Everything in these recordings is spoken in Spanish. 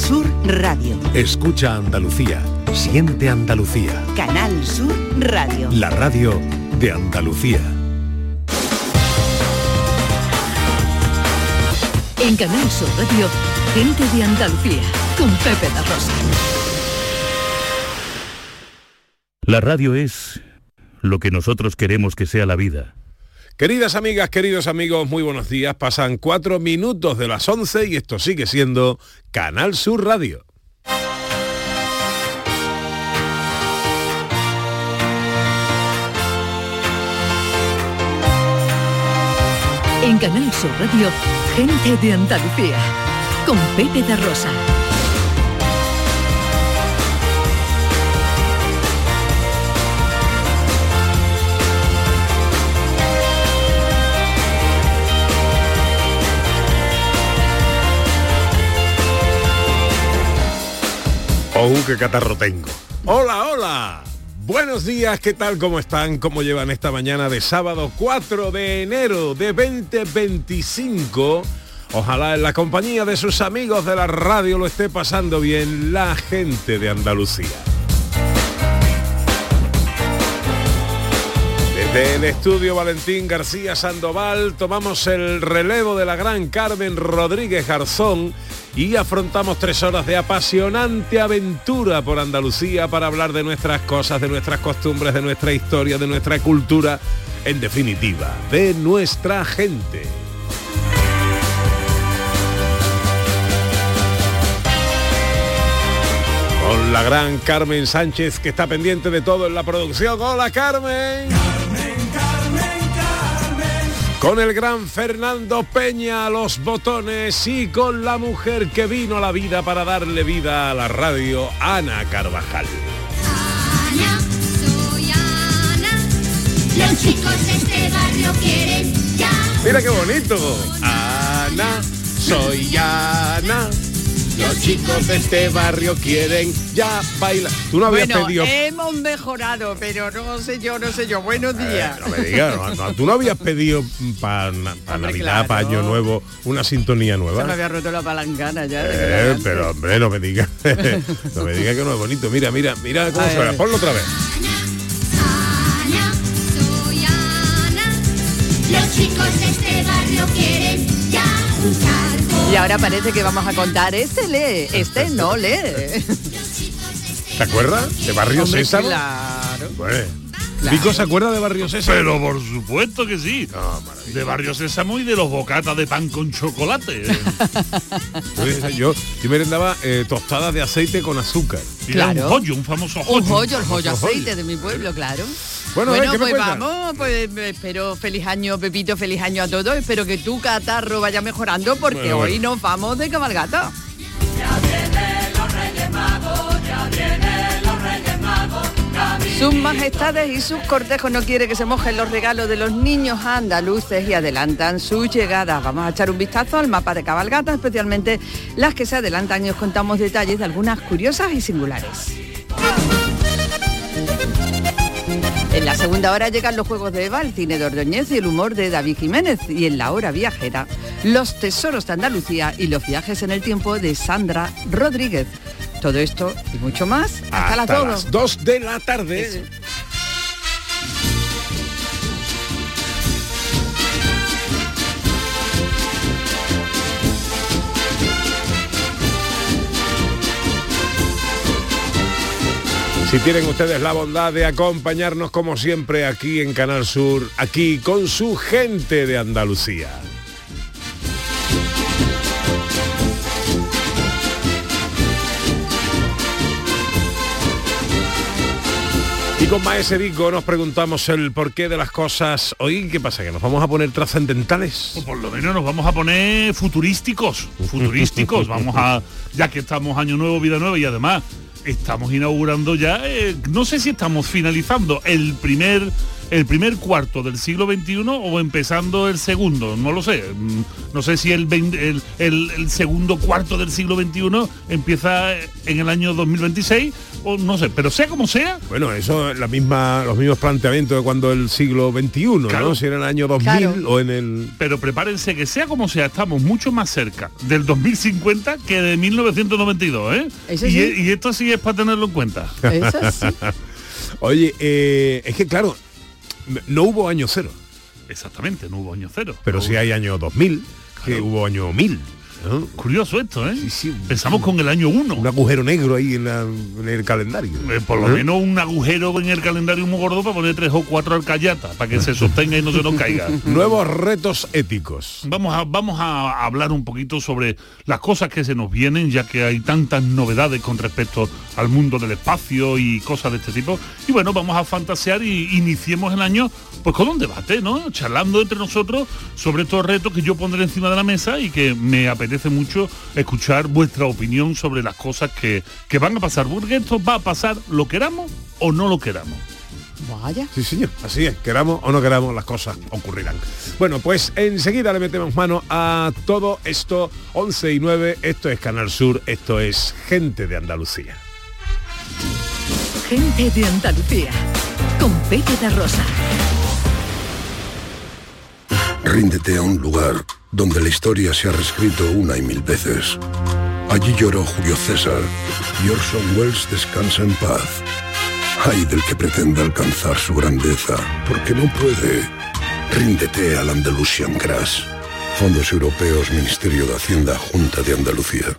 Sur Radio. Escucha Andalucía. Siente Andalucía. Canal Sur Radio. La radio de Andalucía. En Canal Sur Radio, gente de Andalucía, con Pepe da Rosa. La radio es lo que nosotros queremos que sea la vida. Queridas amigas, queridos amigos, muy buenos días. Pasan 4 minutos de las 11 y esto sigue siendo Canal Sur Radio. En Canal Sur Radio, gente de Andalucía, con Pepe da Rosa. ¡Oh, qué catarro tengo! ¡Hola, hola! Buenos días, ¿qué tal? ¿Cómo están? ¿Cómo llevan esta mañana de sábado 4 de enero de 2025? Ojalá en la compañía de sus amigos de la radio lo esté pasando bien la gente de Andalucía. Desde el estudio Valentín García Sandoval tomamos el relevo de la gran Carmen Rodríguez Garzón y afrontamos 3 horas de apasionante aventura por Andalucía para hablar de nuestras cosas, de nuestras costumbres, de nuestra historia, de nuestra cultura, en definitiva, de nuestra gente. Con la gran Carmen Sánchez, que está pendiente de todo en la producción. ¡Hola, Carmen! Con el gran Fernando Peña a los botones y con la mujer que vino a la vida para darle vida a la radio, Ana Carvajal. Ana, soy Ana, los chicos de este barrio quieren ya. Mira qué bonito. Ana, soy Ana. Los chicos de este barrio quieren ya bailar. Tú no habías pedido... hemos mejorado, pero no sé yo. Buenos días. No me digas, tú no habías pedido para Navidad, claro, para Año Nuevo, una sintonía nueva. Se me había roto la palangana ya. Pero hombre, no me digas. No me digas que no es bonito. Mira cómo suena. Ponlo otra vez. Ana, soy Ana, los chicos de este barrio quieren ya jugar. Y ahora parece que vamos a contar, este lee, este no lee. ¿Te acuerdas? ¿De Barrio Sésamo? Claro. Bueno. ¿Vico se acuerda de Barrio Sésamo? Pero por supuesto que sí. De Barrio Sésamo y de los bocatas de pan con chocolate. Yo merendaba tostadas de aceite con azúcar. Claro. Un famoso joyo. El joyo aceite de mi pueblo, claro. Bueno, pues vamos, pues espero feliz año, Pepito, feliz año a todos. Espero que tu catarro vaya mejorando porque hoy nos vamos de cabalgata. Ya vienen los Reyes Magos, Sus majestades y sus cortejos no quieren que se mojen los regalos de los niños andaluces y adelantan su llegada. Vamos a echar un vistazo al mapa de cabalgatas, especialmente las que se adelantan, y os contamos detalles de algunas curiosas y singulares. En la segunda hora llegan los juegos de Eva, el cine de Ordóñez y el humor de David Jiménez. Y en la hora viajera, los tesoros de Andalucía y los viajes en el tiempo de Sandra Rodríguez. Todo esto y mucho más hasta las 2 de la tarde. Eso. Si tienen ustedes la bondad de acompañarnos como siempre aquí en Canal Sur, aquí con su gente de Andalucía. Y con Maese Vico nos preguntamos el porqué de las cosas. Hoy, ¿qué pasa? ¿Que nos vamos a poner trascendentales? O por lo menos nos vamos a poner futurísticos. Vamos a, ya que estamos año nuevo, vida nueva, y además estamos inaugurando ya, no sé si estamos finalizando el primer el primer cuarto del siglo XXI o empezando el segundo, no lo sé. No sé si el segundo cuarto del siglo XXI empieza en el año 2026 o no sé, pero sea como sea. Bueno, eso es los mismos planteamientos de cuando el siglo XXI, claro, ¿no? Si era en el año 2000 claro, o en el... Pero prepárense que sea como sea, estamos mucho más cerca del 2050 que de 1992, ¿eh? Y esto sí es para tenerlo en cuenta. Eso sí. Oye, es que claro, no hubo año cero. Exactamente, no hubo año cero. Pero sí hay año 2000, claro, que hubo año 1000. ¿no? Curioso esto, ¿eh? Sí, sí. Pensamos con el año 1. Un agujero negro ahí en el calendario. Por lo menos un agujero en el calendario muy gordo para poner 3 o 4 alcayatas, para que se sostenga y no se nos caiga. Nuevos retos éticos. Vamos a hablar un poquito sobre las cosas que se nos vienen, ya que hay tantas novedades con respecto al mundo del espacio y cosas de este tipo. Y bueno, vamos a fantasear y iniciemos el año pues con un debate, ¿no? Charlando entre nosotros sobre estos retos que yo pondré encima de la mesa y que me apetece mucho escuchar vuestra opinión sobre las cosas que van a pasar, porque esto va a pasar lo queramos o no lo queramos. Vaya. Sí, señor, así es, queramos o no queramos, las cosas ocurrirán. Bueno, pues enseguida le metemos mano a todo esto. 11:09, esto es Canal Sur, esto es Gente de Andalucía. Gente de Andalucía, con Pepe de Rosa. Ríndete a un lugar donde la historia se ha reescrito una y mil veces. Allí lloró Julio César y Orson Welles descansa en paz. Ay del que pretenda alcanzar su grandeza, porque no puede. Ríndete al Andalusian Crash. Fondos Europeos, Ministerio de Hacienda, Junta de Andalucía.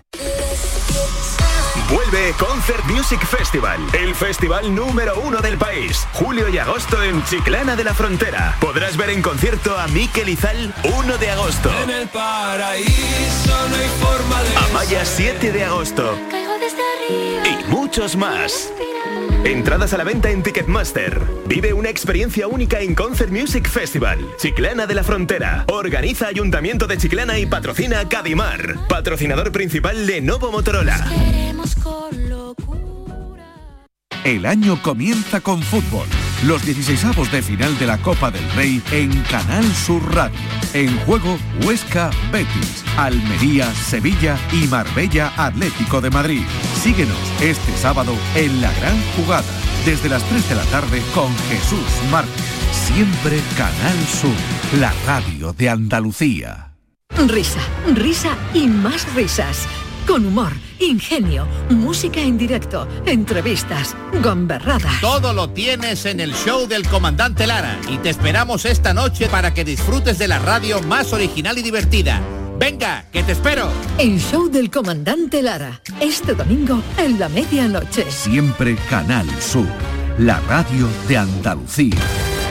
Vuelve Concert Music Festival, el festival número 1 del país. Julio y agosto en Chiclana de la Frontera. Podrás ver en concierto a Mikel Izal 1 de agosto. En el paraíso no hay forma de... Amaya 7 de agosto. Caigo desde arriba. Y muchos más. Entradas a la venta en Ticketmaster. Vive una experiencia única en Concert Music Festival. Chiclana de la Frontera. Organiza Ayuntamiento de Chiclana y patrocina Cadimar. Patrocinador principal de Novo Motorola. El año comienza con fútbol. Los 16avos de final de la Copa del Rey en Canal Sur Radio. En juego Huesca Betis, Almería Sevilla y Marbella Atlético de Madrid. Síguenos este sábado en La Gran Jugada, desde las 3 de la tarde con Jesús Márquez. Siempre Canal Sur, la radio de Andalucía. Risa, risa y más risas. Con humor, ingenio, música en directo, entrevistas, gamberradas. Todo lo tienes en el show del Comandante Lara y te esperamos esta noche para que disfrutes de la radio más original y divertida. ¡Venga, que te espero! El show del Comandante Lara, este domingo en la medianoche. Siempre Canal Sur, la radio de Andalucía.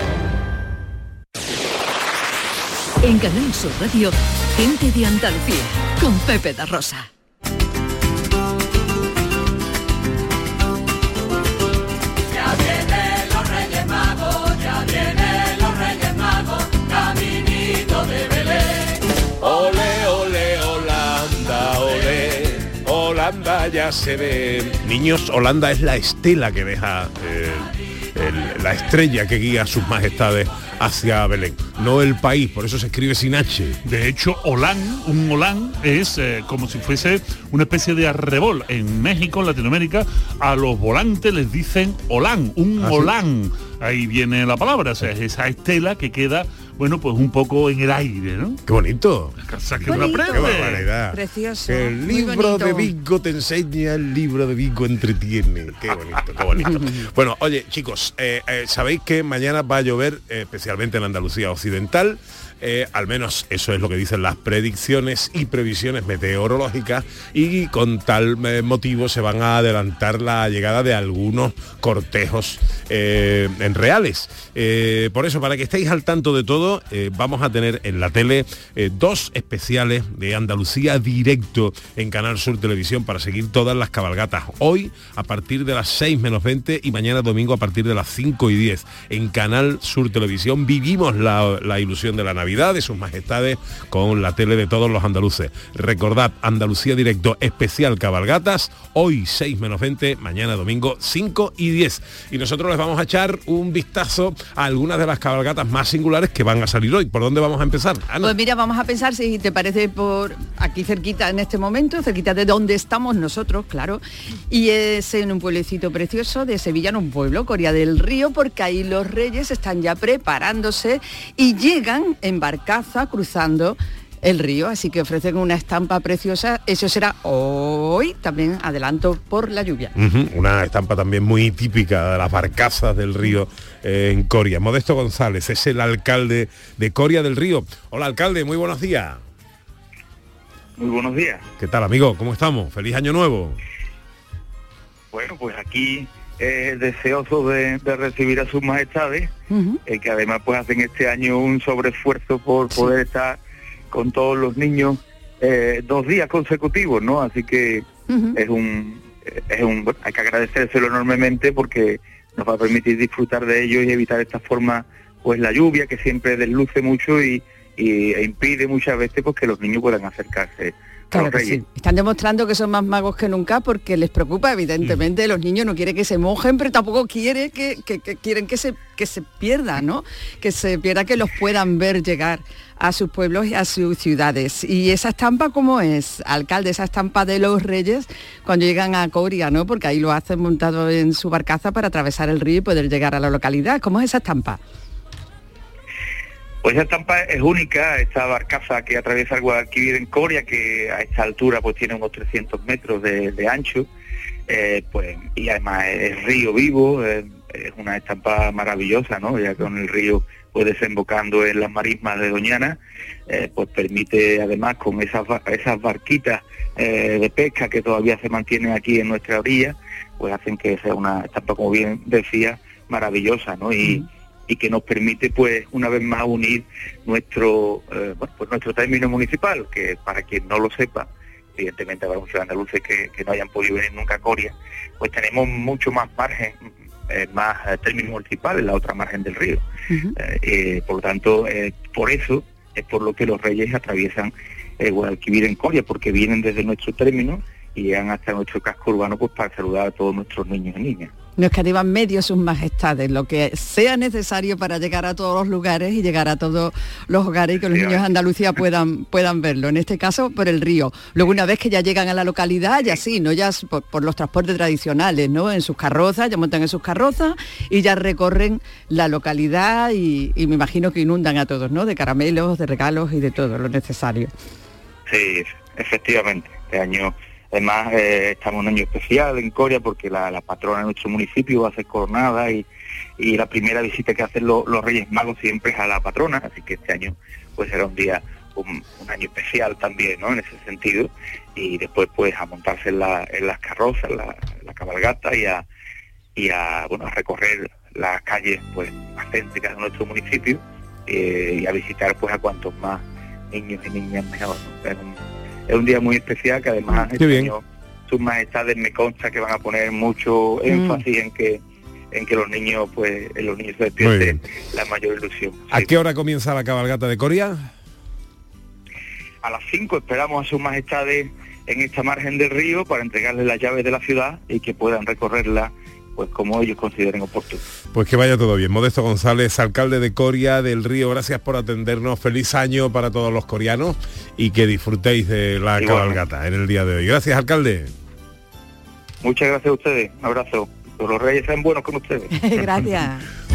En Canal Sur Radio, Gente de Andalucía, con Pepe da Rosa. Holanda ya se ve. Niños, Holanda es la estela que deja la estrella que guía a sus majestades hacia Belén, no el país, por eso se escribe sin H. De hecho, un Holán es como si fuese una especie de arrebol. En México, en Latinoamérica, a los volantes les dicen Holán, un Holán. ¿Sí? Ahí viene la palabra, o sea, es esa estela que queda, bueno, pues un poco en el aire, ¿no? ¡Qué bonito! ¡Qué barbaridad! Precioso. El libro de Vigo te enseña, el libro de Vigo entretiene. ¡Qué bonito, qué bonito! Bueno, oye, chicos, sabéis que mañana va a llover, especialmente en Andalucía Occidental. Al menos eso es lo que dicen las predicciones y previsiones meteorológicas, y con tal motivo se van a adelantar la llegada de algunos cortejos en reales. Por eso, para que estéis al tanto de todo, vamos a tener en la tele 2 especiales de Andalucía directo en Canal Sur Televisión para seguir todas las cabalgatas. Hoy a partir de las 6 menos 20 y mañana domingo a partir de las 5 y 10 en Canal Sur Televisión. Vivimos la ilusión de la Navidad Navidad de sus majestades con la tele de todos los andaluces. Recordad, Andalucía Directo especial cabalgatas, hoy 6 menos 20, mañana domingo 5 y 10. Y nosotros les vamos a echar un vistazo a algunas de las cabalgatas más singulares que van a salir hoy. ¿Por dónde vamos a empezar, Ana? Pues mira, vamos a pensar, si te parece, por aquí cerquita en este momento, cerquita de donde estamos nosotros, claro, y es en un pueblecito precioso de Sevilla, en un pueblo, Coria del Río, porque ahí los reyes están ya preparándose y llegan en barcaza cruzando el río, así que ofrecen una estampa preciosa. Eso será hoy, también adelanto por la lluvia. Una estampa también muy típica de las barcazas del río en Coria. Modesto González es el alcalde de Coria del Río. Hola, alcalde, muy buenos días. Muy buenos días. ¿Qué tal, amigo? ¿Cómo estamos? ¡Feliz año nuevo! Bueno, pues aquí deseoso de recibir a sus majestades, que además pues hacen este año un sobreesfuerzo por poder estar con todos los niños 2 días consecutivos, ¿no? Así que hay que agradecérselo enormemente porque nos va a permitir disfrutar de ellos y evitar de esta forma pues la lluvia, que siempre desluce mucho e impide muchas veces pues que los niños puedan acercarse. Claro que sí. Están demostrando que son más magos que nunca porque les preocupa, evidentemente, los niños no quieren que se mojen, pero tampoco quieren quieren que se pierda, ¿no? Que se pierda, que los puedan ver llegar a sus pueblos y a sus ciudades. Y esa estampa, ¿cómo es, alcalde? Esa estampa de los reyes cuando llegan a Coria, ¿no? Porque ahí lo hacen montado en su barcaza para atravesar el río y poder llegar a la localidad. ¿Cómo es esa estampa? Pues esa estampa es única, esta barcaza que atraviesa el Guadalquivir en Coria, que a esta altura pues tiene unos 300 metros de ancho, pues, y además es río vivo, es una estampa maravillosa, ¿no? Ya con el río pues desembocando en las marismas de Doñana, pues permite además con esas barquitas de pesca que todavía se mantienen aquí en nuestra orilla, pues hacen que sea una estampa, como bien decía, maravillosa, ¿no? Y que nos permite pues una vez más unir nuestro término municipal, que para quien no lo sepa, evidentemente habrá muchos andaluces que no hayan podido venir nunca a Coria, pues tenemos mucho más margen, más término municipal en la otra margen del río. Por lo tanto, por eso es por lo que los reyes atraviesan Guadalquivir en Coria, porque vienen desde nuestro término y llegan hasta nuestro casco urbano pues para saludar a todos nuestros niños y niñas. Nos escativan medio sus majestades, lo que sea necesario para llegar a todos los lugares y llegar a todos los hogares y que los niños de Andalucía puedan verlo, en este caso por el río. Luego, una vez que ya llegan a la localidad, ya sí, ¿no? Ya por los transportes tradicionales, ¿no? En sus carrozas, ya montan en sus carrozas y ya recorren la localidad y me imagino que inundan a todos, ¿no? De caramelos, de regalos y de todo lo necesario. Sí, efectivamente. Este año... Además, estamos en un año especial en Coria porque la patrona de nuestro municipio va a ser coronada y la primera visita que hacen los Reyes Magos siempre es a la patrona, así que este año pues será un año especial también, ¿no? En ese sentido, y después pues a montarse en las carrozas, la cabalgata y a recorrer las calles pues más céntricas de nuestro municipio y a visitar pues a cuantos más niños y niñas mejor, ¿no? Es un día muy especial que además este año sus majestades me consta que van a poner mucho énfasis en que los niños se despierten la mayor ilusión. ¿A qué hora comienza la cabalgata de Coria? A las 5 esperamos a sus majestades en esta margen del río para entregarles las llaves de la ciudad y que puedan recorrerla pues como ellos consideren oportuno. Pues que vaya todo bien. Modesto González, alcalde de Coria del Río, gracias por atendernos. Feliz año para todos los corianos y que disfrutéis de la cabalgata en el día de hoy. Gracias, alcalde. Muchas gracias a ustedes. Un abrazo. Que los reyes sean buenos con ustedes. Gracias.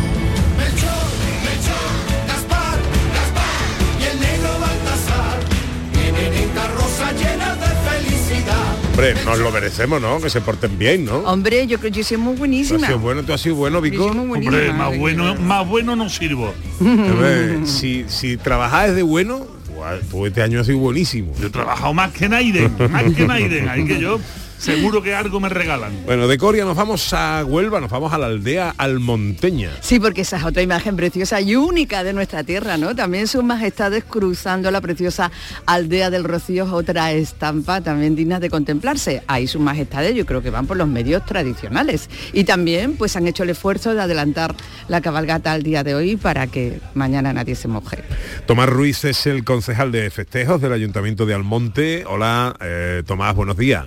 Hombre, nos lo merecemos, ¿no? Que se porten bien, ¿no? Hombre, yo creo que yo soy muy buenísima. ¿Tú has sido bueno, Vico? Hombre, más bueno no sirvo. Si trabajáis de bueno, pues este año ha sido buenísimo. Yo he trabajado más que Naiden, Hay que yo... seguro que algo me regalan. Bueno, de Coria nos vamos a Huelva, nos vamos a la aldea almonteña. Sí, porque esa es otra imagen preciosa y única de nuestra tierra, ¿no? También sus majestades cruzando la preciosa aldea del Rocío es otra estampa también digna de contemplarse. Ahí sus majestades yo creo que van por los medios tradicionales. Y también pues han hecho el esfuerzo de adelantar la cabalgata al día de hoy para que mañana nadie se moje. Tomás Ruiz es el concejal de festejos del Ayuntamiento de Almonte. Hola, Tomás, buenos días.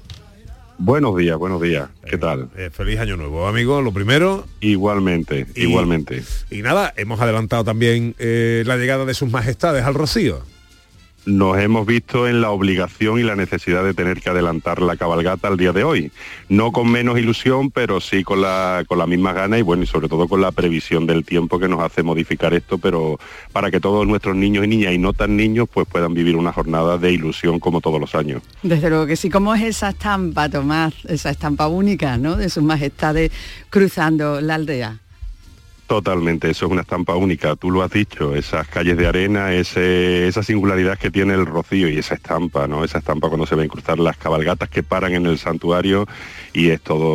Buenos días. ¿Qué tal? Feliz año nuevo, amigo, lo primero. Igualmente. Y nada, hemos adelantado también la llegada de sus majestades al Rocío. Nos hemos visto en la obligación y la necesidad de tener que adelantar la cabalgata al día de hoy. No con menos ilusión, pero sí con la misma gana y bueno, y sobre todo con la previsión del tiempo que nos hace modificar esto, pero para que todos nuestros niños y niñas y no tan niños pues puedan vivir una jornada de ilusión como todos los años. Desde luego que sí. ¿Cómo es esa estampa, Tomás? Esa estampa única, ¿no? De sus majestades cruzando la aldea. Totalmente, eso es una estampa única, tú lo has dicho, esas calles de arena, esa singularidad que tiene el Rocío y esa estampa, ¿no? Esa estampa cuando se ven cruzar las cabalgatas que paran en el santuario y es todo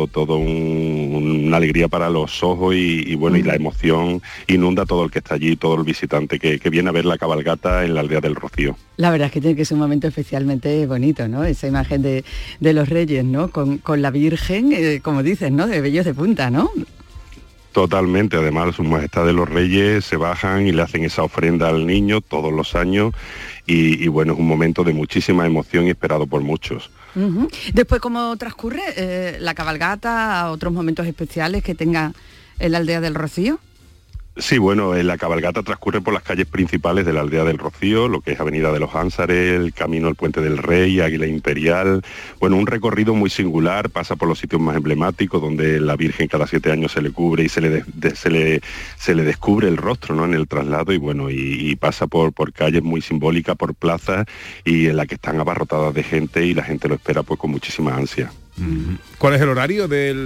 una alegría para los ojos y bueno, y la emoción inunda todo el que está allí, todo el visitante que viene a ver la cabalgata en la aldea del Rocío. La verdad es que tiene que ser un momento especialmente bonito, ¿no? Esa imagen de los Reyes, ¿no? Con la Virgen, como dices, ¿no? De vellos de punta, ¿no? Totalmente, además sus majestades los Reyes se bajan y le hacen esa ofrenda al niño todos los años y bueno, es un momento de muchísima emoción y esperado por muchos. Uh-huh. Después, ¿cómo transcurre la cabalgata, otros momentos especiales que tenga en la aldea del Rocío? Sí, bueno, la cabalgata transcurre por las calles principales de la aldea del Rocío, lo que es Avenida de los Ánsares, el Camino al Puente del Rey, Águila Imperial. Bueno, un recorrido muy singular, pasa por los sitios más emblemáticos, donde la Virgen cada 7 años se le cubre y se le descubre el rostro, ¿no? En el traslado y bueno, y pasa por calles muy simbólicas, por plazas y en las que están abarrotadas de gente y la gente lo espera pues con muchísima ansia. ¿Cuál es el horario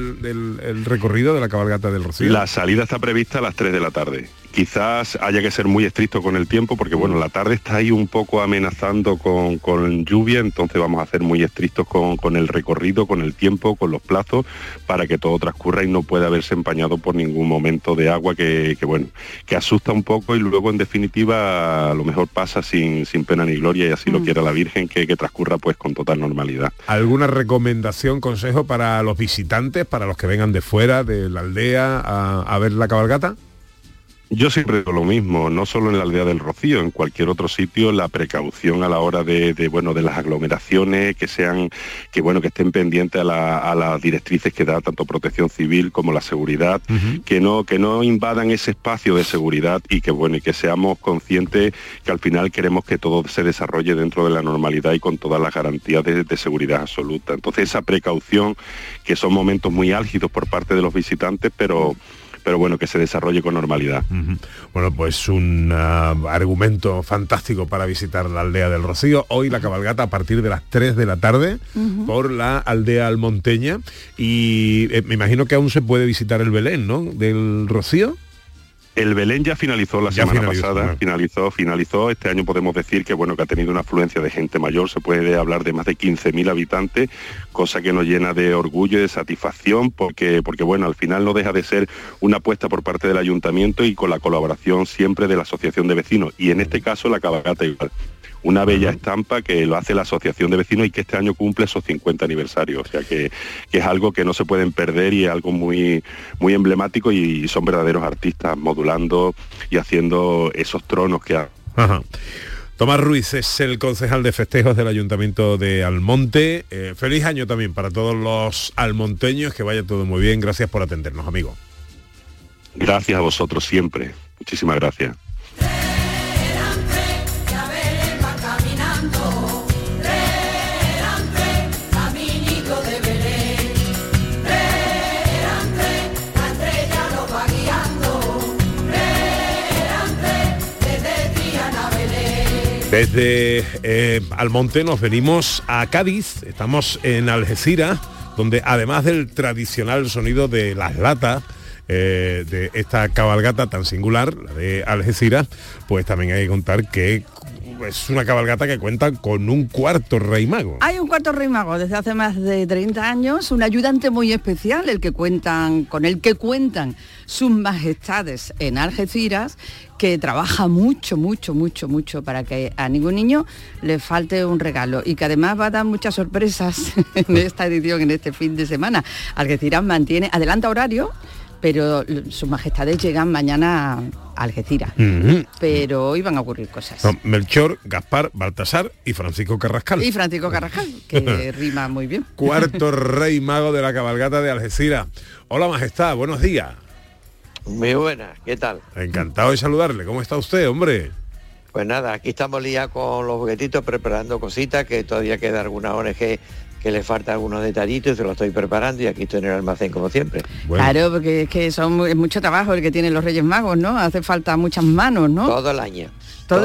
del recorrido de la cabalgata del Rocío? La salida está prevista a las 3 de la tarde. Quizás haya que ser muy estricto con el tiempo porque bueno, la tarde está ahí un poco amenazando con lluvia, entonces vamos a ser muy estrictos con el recorrido, con el tiempo, con los plazos, para que todo transcurra y no pueda haberse empañado por ningún momento de agua que asusta un poco y luego en definitiva a lo mejor pasa sin pena ni gloria y así lo quiera la Virgen, que transcurra pues con total normalidad. ¿Alguna recomendación, consejo para los visitantes, para los que vengan de fuera de la aldea a ver la cabalgata? Yo siempre digo lo mismo, no solo en la aldea del Rocío, en cualquier otro sitio, la precaución a la hora de las aglomeraciones, que estén pendientes a las directrices que da tanto Protección Civil como la seguridad, que no invadan ese espacio de seguridad y que seamos conscientes que al final queremos que todo se desarrolle dentro de la normalidad y con todas las garantías de seguridad absoluta. Entonces esa precaución, que son momentos muy álgidos por parte de los visitantes, pero bueno, que se desarrolle con normalidad. Bueno, pues un argumento fantástico para visitar la aldea del Rocío. Hoy la cabalgata a partir de las 3 de la tarde por la aldea almonteña y me imagino que aún se puede visitar el Belén, ¿no? Del Rocío. El Belén ya finalizó la semana pasada, finalizó. Este año podemos decir que ha tenido una afluencia de gente mayor, se puede hablar de más de 15.000 habitantes, cosa que nos llena de orgullo y de satisfacción porque al final no deja de ser una apuesta por parte del ayuntamiento y con la colaboración siempre de la asociación de vecinos y en este caso la cabalgata igual. Una bella estampa que lo hace la Asociación de Vecinos y que este año cumple esos 50 aniversarios. O sea que es algo que no se pueden perder y es algo muy, muy emblemático y son verdaderos artistas modulando y haciendo esos tronos que hacen. Tomás Ruiz es el concejal de festejos del Ayuntamiento de Almonte. Feliz año también para todos los almonteños, que vaya todo muy bien. Gracias por atendernos, amigo. Gracias a vosotros siempre. Muchísimas gracias. Desde Almonte nos venimos a Cádiz, estamos en Algeciras, donde además del tradicional sonido de las latas, de esta cabalgata tan singular, la de Algeciras, pues también hay que contar que es una cabalgata que cuenta con un cuarto rey mago. Hay un cuarto rey mago desde hace más de 30 años, un ayudante muy especial, con el que cuentan sus majestades en Algeciras, que trabaja mucho para que a ningún niño le falte un regalo y que además va a dar muchas sorpresas en esta edición, en este fin de semana. Algeciras adelanta horario, pero sus majestades llegan mañana a Algeciras. Pero hoy van a ocurrir cosas. Son Melchor, Gaspar, Baltasar y Francisco Carrascal. Y Francisco Carrascal, que rima muy bien. Cuarto rey mago de la cabalgata de Algeciras. Hola, majestad, buenos días. Muy buenas, ¿qué tal? Encantado de saludarle. ¿Cómo está usted, hombre? Pues nada, aquí estamos liados con los juguetitos, preparando cositas, que todavía queda alguna ONG que le falta algunos detallitos, y se lo estoy preparando y aquí estoy en el almacén como siempre. Bueno. Claro, porque es que es mucho trabajo el que tienen los Reyes Magos, ¿no? Hace falta muchas manos, ¿no? Todo el año. Todo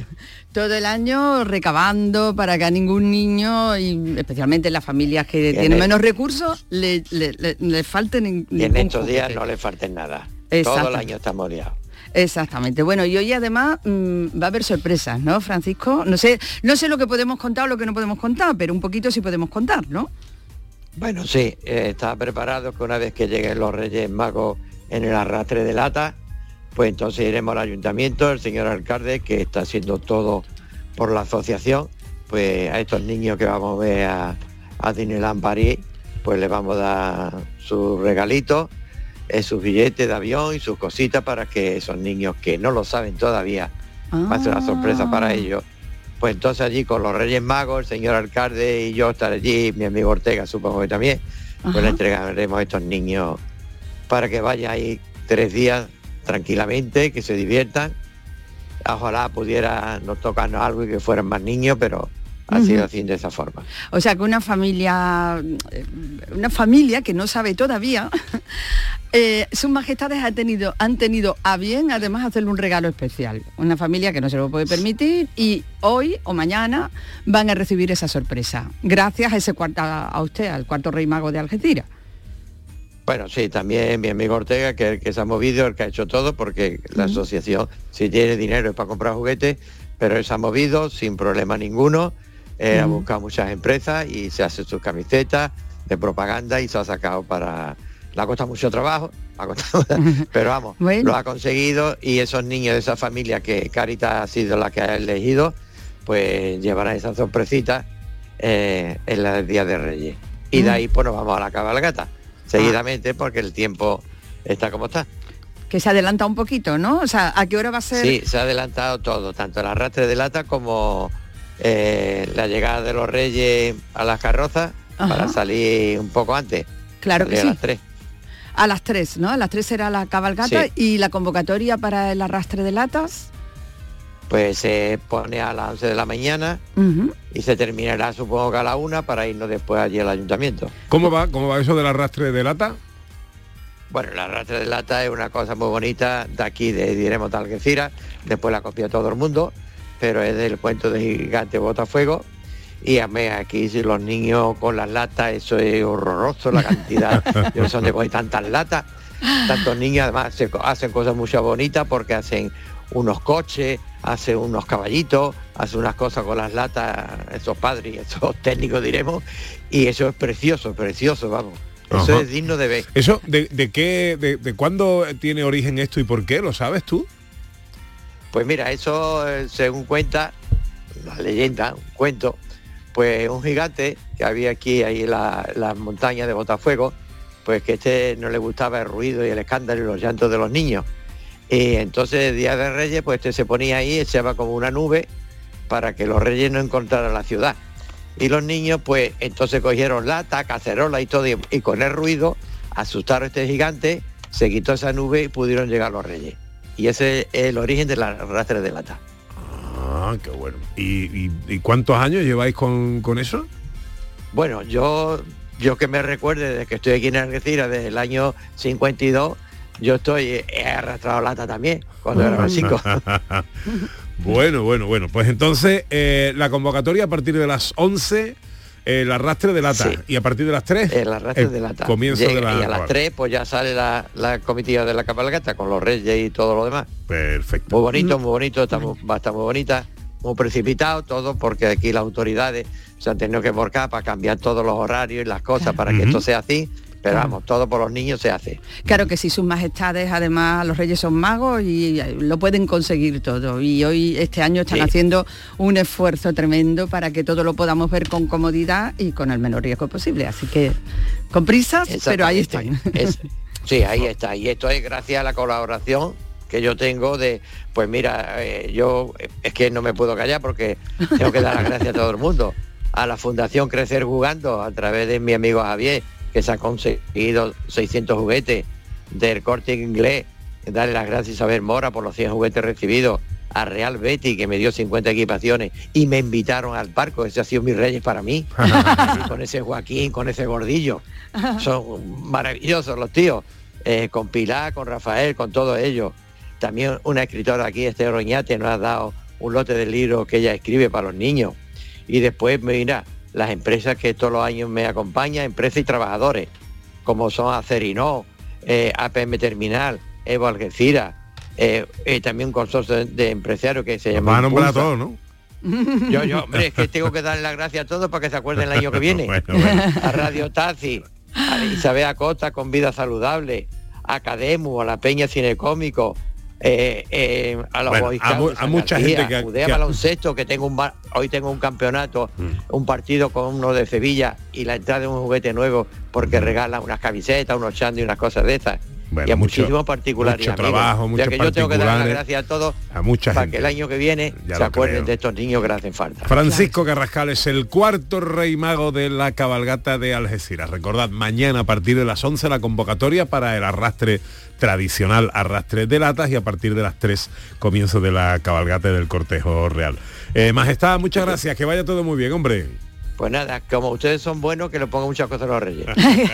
el año recabando para que a ningún niño, y especialmente en las familias que tienen menos recursos, le falten y en estos días no le falten nada. Todo el año estamos liados. Exactamente. Bueno, y hoy además va a haber sorpresas, ¿no, Francisco? No sé lo que podemos contar o lo que no podemos contar, pero un poquito sí podemos contar, ¿no? Bueno, sí, está preparado que una vez que lleguen los Reyes Magos en el arrastre de lata, pues entonces iremos al ayuntamiento, el señor alcalde, que está haciendo todo por la asociación, pues a estos niños que vamos a ver a Disneyland París, pues les vamos a dar sus regalitos, sus billetes de avión y sus cositas para que esos niños que no lo saben todavía, va a ser una sorpresa para ellos. Pues entonces allí con los Reyes Magos, el señor alcalde y yo estaré allí, mi amigo Ortega supongo que también, pues le entregaremos a estos niños para que vayan ahí 3 días tranquilamente, que se diviertan. Ojalá nos tocarnos algo y que fueran más niños, pero ha sido así de esa forma. O sea que una familia que no sabe todavía, sus majestades han tenido a bien además hacerle un regalo especial. Una familia que no se lo puede permitir y hoy o mañana van a recibir esa sorpresa. Gracias a usted, al cuarto rey mago de Algeciras. Bueno, sí, también mi amigo Ortega, que se ha movido, el que ha hecho todo, porque la asociación, si tiene dinero es para comprar juguetes, pero él se ha movido sin problema ninguno, ha buscado muchas empresas y se hace sus camisetas de propaganda y se ha sacado para... Le ha costado mucho trabajo, pero vamos, lo ha conseguido, y esos niños de esa familia que Caritas ha sido la que ha elegido, pues llevarán esa sorpresita en el Día de Reyes. Y de ahí pues nos vamos a la cabalgata seguidamente, porque el tiempo está como está. Que se adelanta un poquito, ¿no? O sea, ¿a qué hora va a ser? Sí, se ha adelantado todo, tanto el arrastre de lata como la llegada de los Reyes a las carrozas, para salir un poco antes. Claro que sí. A las 3. A las 3, ¿no? A las 3 será la cabalgata, y la convocatoria para el arrastre de latas. Pues se pone a las 11 de la mañana y se terminará supongo que a la 1 para irnos después allí al ayuntamiento. ¿Cómo va eso del arrastre de lata? Bueno, el arrastre de lata es una cosa muy bonita de aquí, diremos de Algeciras, después la copia todo el mundo, pero es del cuento de Gigante Botafuego. Y aquí si los niños con las latas, eso es horroroso, la cantidad. Yo no sé dónde voy tantas latas. Tantos niños además hacen cosas muy bonitas, porque hacen unos coches, hacen unos caballitos, hacen unas cosas con las latas, esos padres, esos técnicos diremos, y eso es precioso, vamos. Eso es digno de ver. ¿Eso de cuándo tiene origen esto y por qué? ¿Lo sabes tú? Pues mira, eso según cuenta la leyenda, un cuento, pues un gigante que había aquí ahí en las montañas de Botafuego, pues que no le gustaba el ruido y el escándalo y los llantos de los niños. Y entonces el Día de Reyes, pues se ponía ahí, echaba como una nube para que los Reyes no encontraran la ciudad. Y los niños, pues entonces cogieron lata, cacerola y todo, y con el ruido asustaron a este gigante, se quitó esa nube y pudieron llegar los Reyes. Y ese es el origen del arrastre de lata. Ah, qué bueno. ¿Y cuántos años lleváis con eso? Bueno, yo que me recuerde, desde que estoy aquí en Algeciras, desde el año 52, he arrastrado lata también, cuando era más chico. Bueno, pues entonces la convocatoria a partir de las 11, el arrastre de lata, y a partir de las 3 el arrastre de lata comienzo de la... Y a las 3 pues ya sale la comitiva de la cabalgata con los Reyes y todo lo demás. Perfecto. Muy bonito, va a estar muy bonita, muy precipitado todo, porque aquí las autoridades se han tenido que volcar para cambiar todos los horarios y las cosas para que esto sea así, pero vamos, todo por los niños se hace. Claro que sí, sus majestades, además los reyes son magos y lo pueden conseguir todo. Y hoy, este año, están haciendo un esfuerzo tremendo para que todo lo podamos ver con comodidad y con el menor riesgo posible. Así que, con prisas, pero ahí están. Sí, ahí está. Y esto es gracias a la colaboración que yo tengo de, pues mira, yo es que no me puedo callar porque tengo que dar las gracias a todo el mundo. A la Fundación Crecer Jugando, a través de mi amigo Javier, que se ha conseguido 600 juguetes, del Corte Inglés, darle las gracias a Isabel Mora por los 100 juguetes recibidos, a Real Betis, que me dio 50 equipaciones y me invitaron al parco, ese ha sido mis reyes para mí, con ese Joaquín, con ese gordillo, son maravillosos los tíos, con Pilar, con Rafael, con todos ellos. También una escritora aquí, Esther Oñate, nos ha dado un lote de libros que ella escribe para los niños. Y después, mira, las empresas que todos los años me acompañan, empresas y trabajadores, como son Acerinó, APM Terminal, Evo Algeciras, también un consorcio de empresarios que se llama... Va a nombrar a todos, ¿no? Yo, hombre, es que tengo que darle las gracias a todos para que se acuerden el año que viene. Bueno. A Radio Taxi, a Isabel Acosta con Vida Saludable, a Cademu, a la Peña Cinecómico, a los Boy Scouts, a mucha gente que Udea Baloncesto, que tengo hoy tengo un campeonato, un partido con uno de Sevilla y la entrada de un juguete nuevo porque regalan unas camisetas, unos chandos y unas cosas de esas. Bueno, y a muchísimos particulares. Mucho trabajo, muchos que yo tengo que dar las gracias a todos para que el año que viene se acuerden de estos niños que le hacen falta. Francisco Carrascal es el cuarto rey mago de la cabalgata de Algeciras. Recordad, mañana a partir de las 11 la convocatoria para el arrastre tradicional, arrastre de latas, y a partir de las 3 comienzo de la cabalgata del cortejo real. Majestad, muchas gracias, que vaya todo muy bien, hombre. Pues nada, como ustedes son buenos, que le pongan muchas cosas a los reyes.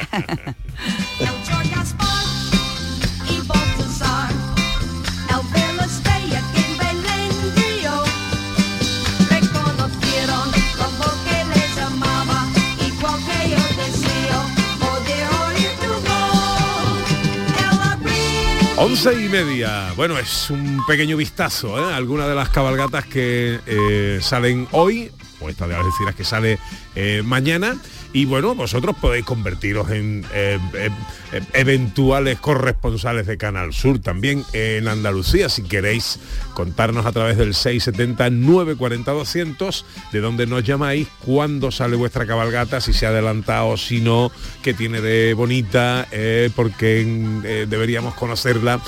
Once y media. Bueno, es un pequeño vistazo, ¿eh? Algunas de las cabalgatas que salen hoy, o esta de Algeciras que sale mañana. Y bueno, vosotros podéis convertiros en eventuales corresponsales de Canal Sur también en Andalucía, si queréis contarnos a través del 670-940-200 de dónde nos llamáis, cuándo sale vuestra cabalgata, si se ha adelantado, si no, qué tiene de bonita, porque deberíamos conocerla.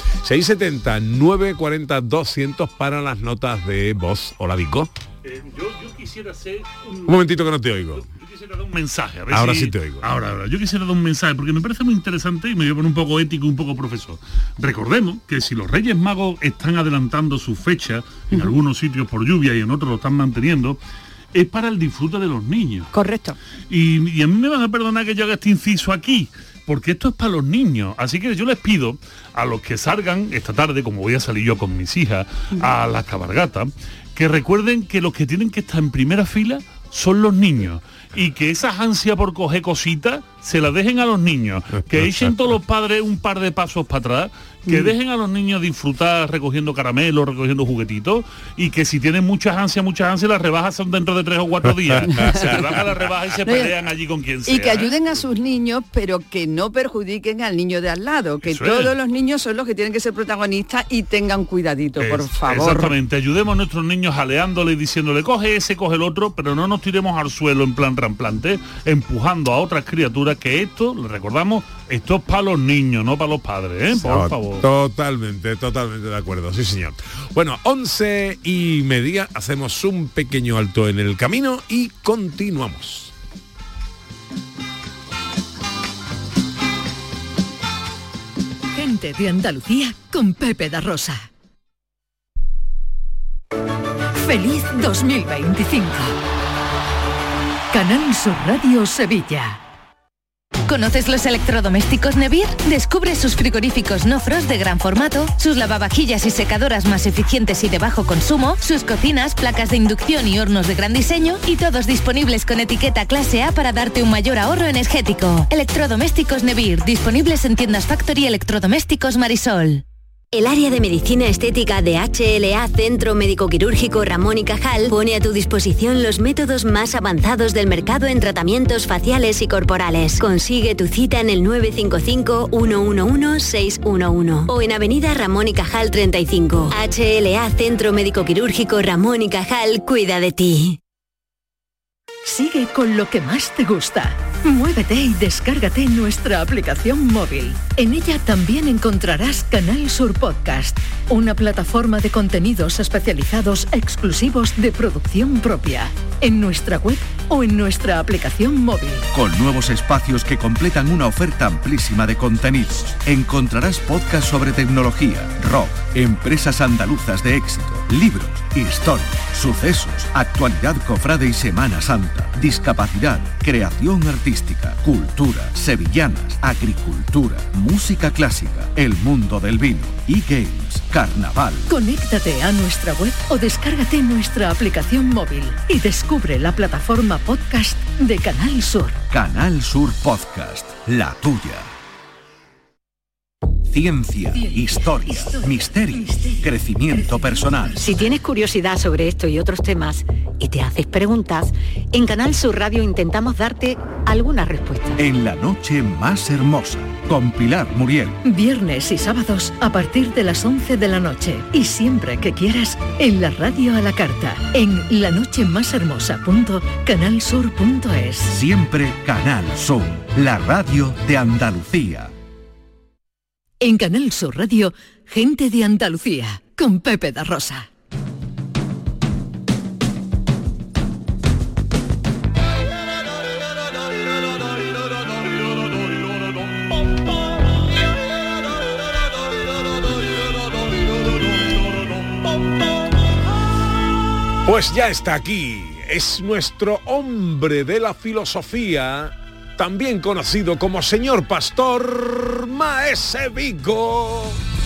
670-940-200 para las notas de voz. Hola, Vico. Yo quisiera hacer un momentito que no te oigo. Yo quisiera dar un mensaje. A ver ahora sí te oigo. Ahora. Yo quisiera dar un mensaje porque me parece muy interesante y me voy a poner un poco ético y un poco profesor. Recordemos que si los Reyes Magos están adelantando su fecha, en algunos sitios por lluvia y en otros lo están manteniendo, es para el disfrute de los niños. Correcto. Y a mí me van a perdonar que yo haga este inciso aquí, porque esto es para los niños. Así que yo les pido a los que salgan esta tarde, como voy a salir yo con mis hijas, a la cabalgata, que recuerden que los que tienen que estar en primera fila son los niños, y que esa ansia por coger cositas se la dejen a los niños, que echen todos los padres un par de pasos para atrás, que dejen a los niños disfrutar recogiendo caramelos, recogiendo juguetitos, y que si tienen muchas ansias, las rebajas son dentro de 3 o 4 días. Se rebaja la rebaja y se pelean allí con quien sea. Y que ayuden a sus niños, pero que no perjudiquen al niño de al lado, que Eso todos es. los niños son los que tienen que ser protagonistas y tengan cuidadito, por favor. Exactamente, ayudemos a nuestros niños jaleándole y diciéndole, coge ese, coge el otro, pero no nos tiremos al suelo en plan ramplante, empujando a otras criaturas, que esto, le recordamos, esto es para los niños, no para los padres, por favor. Totalmente de acuerdo, sí señor. Bueno, 11:30, hacemos un pequeño alto en el camino y continuamos. Gente de Andalucía con Pepe da Rosa. Feliz 2025. Canal Sur Radio Sevilla. ¿Conoces los electrodomésticos Nevir? Descubre sus frigoríficos no frost de gran formato, sus lavavajillas y secadoras más eficientes y de bajo consumo, sus cocinas, placas de inducción y hornos de gran diseño, y todos disponibles con etiqueta clase A para darte un mayor ahorro energético. Electrodomésticos Nevir, disponibles en tiendas Factory Electrodomésticos Marisol. El área de medicina estética de HLA Centro Médico Quirúrgico Ramón y Cajal pone a tu disposición los métodos más avanzados del mercado en tratamientos faciales y corporales. Consigue tu cita en el 955-111-611 o en Avenida Ramón y Cajal 35. HLA Centro Médico Quirúrgico Ramón y Cajal cuida de ti. Sigue con lo que más te gusta. Muévete y descárgate nuestra aplicación móvil. En ella también encontrarás Canal Sur Podcast, una plataforma de contenidos especializados exclusivos de producción propia, en nuestra web o en nuestra aplicación móvil. Con nuevos espacios que completan una oferta amplísima de contenidos. Encontrarás podcasts sobre tecnología, rock, empresas andaluzas de éxito, libros, historia, sucesos, actualidad cofrade y Semana Santa, discapacidad, creación artística, cultura, sevillanas, agricultura, música clásica, el mundo del vino, e-games, carnaval. Conéctate a nuestra web o descárgate nuestra aplicación móvil y descubre la plataforma podcast de Canal Sur. Canal Sur Podcast, la tuya. Ciencia, historia, misterio, crecimiento personal. Si tienes curiosidad sobre esto y otros temas y te haces preguntas, en Canal Sur Radio intentamos darte algunas respuestas. En la noche más hermosa, con Pilar Muriel. Viernes y sábados a partir de las 11 de la noche y siempre que quieras en la radio a la carta, en lanochemashermosa.canalsur.es. Siempre Canal Sur, la radio de Andalucía. En Canal Sur Radio, Gente de Andalucía, con Pepe da Rosa. Pues ya está aquí, es nuestro hombre de la filosofía, también conocido como señor pastor Maese Vigo.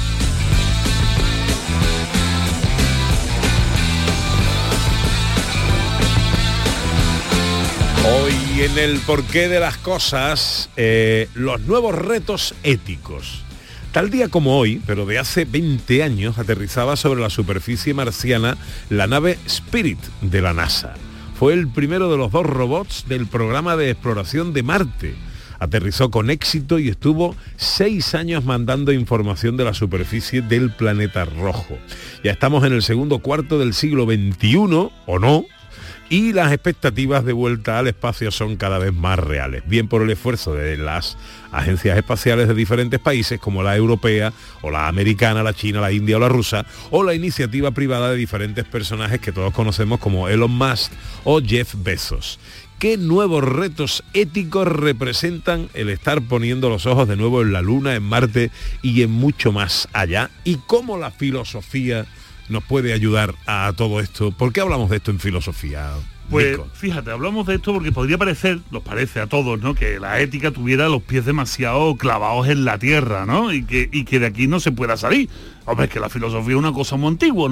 Hoy en el porqué de las cosas, los nuevos retos éticos. Tal día como hoy, pero de hace 20 años, aterrizaba sobre la superficie marciana la nave Spirit de la NASA. Fue el primero de los 2 robots del programa de exploración de Marte. Aterrizó con éxito y estuvo 6 años mandando información de la superficie del planeta rojo. Ya estamos en el segundo cuarto del siglo XXI, ¿o no? Y las expectativas de vuelta al espacio son cada vez más reales, bien por el esfuerzo de las agencias espaciales de diferentes países como la europea o la americana, la china, la india o la rusa, o la iniciativa privada de diferentes personajes que todos conocemos como Elon Musk o Jeff Bezos. ¿Qué nuevos retos éticos representan el estar poniendo los ojos de nuevo en la Luna, en Marte y en mucho más allá? ¿Y cómo la filosofía nos puede ayudar a todo esto? ¿Por qué hablamos de esto en filosofía? Pues Nico. fíjate, hablamos de esto porque podría parecer, nos parece a todos, ¿no?, que la ética tuviera los pies demasiado clavados en la tierra, ¿no? Y que de aquí no se pueda salir. Hombre, es que la filosofía es una cosa muy antigua.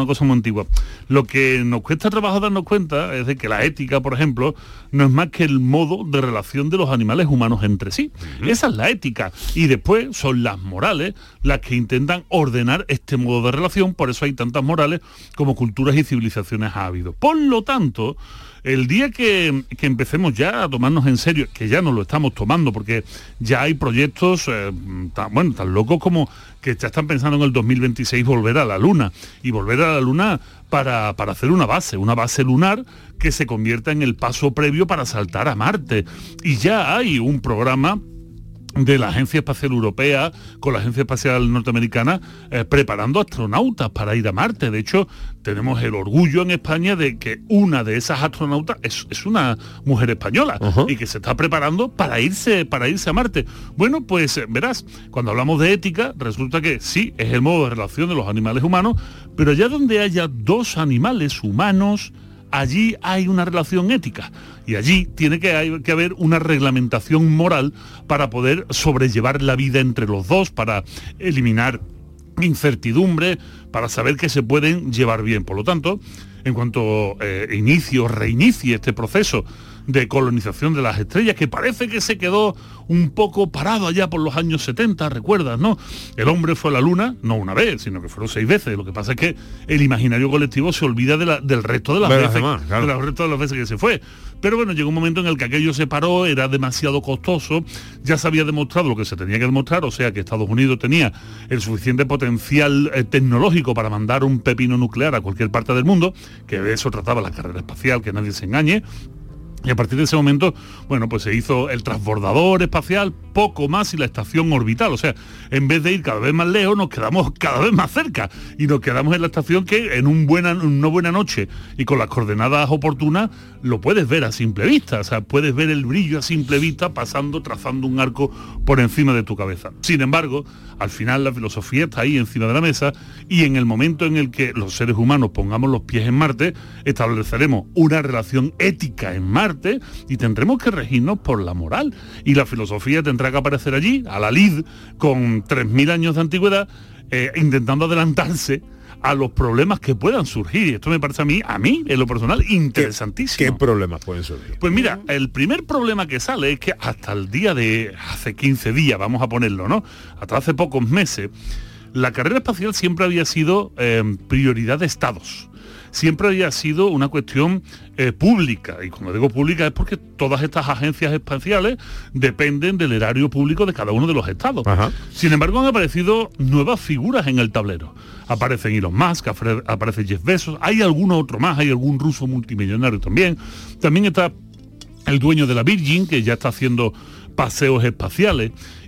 Lo que nos cuesta trabajo darnos cuenta es de que la ética, por ejemplo, no es más que el modo de relación de los animales humanos entre sí. Esa es la ética. Y después son las morales las que intentan ordenar este modo de relación. Por eso hay tantas morales como culturas y civilizaciones ha habido. Por lo tanto, el día que empecemos ya a tomarnos en serio, que ya nos lo estamos tomando, porque ya hay proyectos tan locos como que ya están pensando en el 2026 volver a la Luna, y volver a la Luna para hacer una base lunar que se convierta en el paso previo para saltar a Marte. Y ya hay un programa de la Agencia Espacial Europea con la Agencia Espacial Norteamericana preparando astronautas para ir a Marte. De hecho, tenemos el orgullo en España de que una de esas astronautas es una mujer española y que se está preparando para irse a Marte. Bueno, pues verás, cuando hablamos de ética, resulta que sí, es el modo de relación de los animales humanos, pero allá donde haya 2 animales humanos, allí hay una relación ética y allí tiene que haber una reglamentación moral para poder sobrellevar la vida entre los dos, para eliminar incertidumbre, para saber que se pueden llevar bien. Por lo tanto, en cuanto reinicie este proceso de colonización de las estrellas, que parece que se quedó un poco parado allá por los años 70, ¿recuerdas, no? El hombre fue a la Luna, no una vez, sino que fueron 6 veces. Lo que pasa es que el imaginario colectivo se olvida del resto de las veces, claro, del resto de las veces que se fue. Pero bueno, llegó un momento en el que aquello se paró, era demasiado costoso, ya se había demostrado lo que se tenía que demostrar, o sea que Estados Unidos tenía el suficiente potencial tecnológico para mandar un pepino nuclear a cualquier parte del mundo, que de eso trataba la carrera espacial, que nadie se engañe. Y a partir de ese momento, bueno, pues se hizo el transbordador espacial, poco más, y la estación orbital. O sea, en vez de ir cada vez más lejos, nos quedamos cada vez más cerca. Y nos quedamos en la estación que en una buena noche y con las coordenadas oportunas, lo puedes ver a simple vista. O sea, puedes ver el brillo a simple vista trazando un arco por encima de tu cabeza. Sin embargo, al final la filosofía está ahí encima de la mesa, y en el momento en el que los seres humanos pongamos los pies en Marte, estableceremos una relación ética en Marte, y tendremos que regirnos por la moral, y la filosofía tendrá que aparecer allí, a la lid, con 3.000 años de antigüedad, intentando adelantarse a los problemas que puedan surgir. Y esto me parece a mí, en lo personal, interesantísimo. ¿Qué problemas pueden surgir? Pues mira, el primer problema que sale es que hasta el día de hace 15 días, vamos a ponerlo, ¿no? Hasta hace pocos meses, la carrera espacial siempre había sido prioridad de estados. Siempre había sido una cuestión pública, y cuando digo pública es porque todas estas agencias espaciales dependen del erario público de cada uno de los estados. Ajá. Sin embargo, han aparecido nuevas figuras en el tablero. Aparecen Elon Musk, aparece Jeff Bezos, hay alguno otro más, hay algún ruso multimillonario también. También está el dueño de la Virgin, que ya está haciendo paseos espaciales.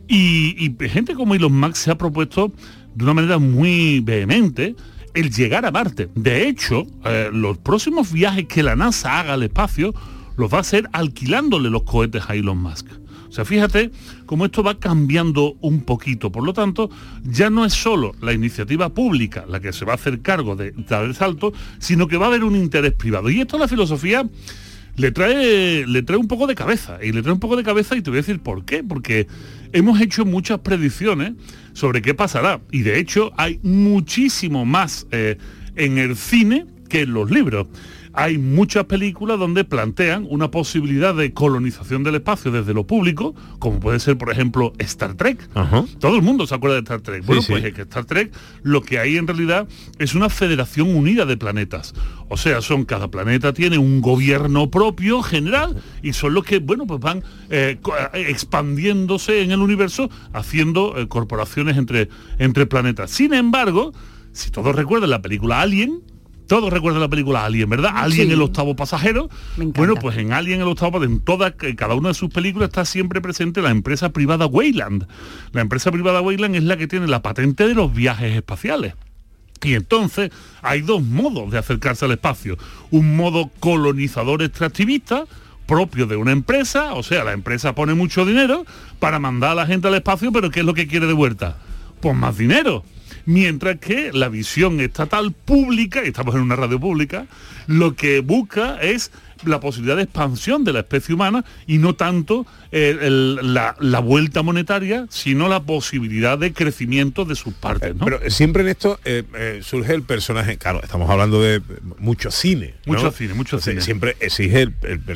Y gente como Elon Musk se ha propuesto de una manera muy vehemente el llegar a Marte. De hecho, los próximos viajes que la NASA haga al espacio los va a hacer alquilándole los cohetes a Elon Musk. O sea, fíjate cómo esto va cambiando un poquito. Por lo tanto, ya no es solo la iniciativa pública la que se va a hacer cargo de dar el salto, sino que va a haber un interés privado. Y esto a la filosofía le trae un poco de cabeza. Y le trae un poco de cabeza, y te voy a decir por qué. Porque hemos hecho muchas predicciones sobre qué pasará. Y de hecho hay muchísimo más en el cine que en los libros. Hay muchas películas donde plantean una posibilidad de colonización del espacio desde lo público, como puede ser, por ejemplo, Star Trek. Ajá. Todo el mundo se acuerda de Star Trek. Bueno, sí, pues es que Star Trek lo que hay en realidad es una federación unida de planetas. O sea, cada planeta tiene un gobierno propio general, y son los que, bueno, pues van expandiéndose en el universo, haciendo corporaciones entre planetas. Sin embargo, si todos recuerdan la película Alien, todos recuerdan la película Alien, ¿verdad? Alien, sí. El octavo pasajero. Bueno, pues en Alien, el octavo, cada una de sus películas está siempre presente la empresa privada Weyland. La empresa privada Weyland es la que tiene la patente de los viajes espaciales. Y entonces hay dos modos de acercarse al espacio. Un modo colonizador extractivista, propio de una empresa, o sea, la empresa pone mucho dinero para mandar a la gente al espacio, pero ¿qué es lo que quiere de vuelta? Pues más dinero. Mientras que la visión estatal pública, y estamos en una radio pública, lo que busca es la posibilidad de expansión de la especie humana, y no tanto la vuelta monetaria, sino la posibilidad de crecimiento de sus partes, ¿no? Pero siempre en esto surge el personaje, claro, estamos hablando de mucho cine, ¿no? Mucho cine. Siempre exige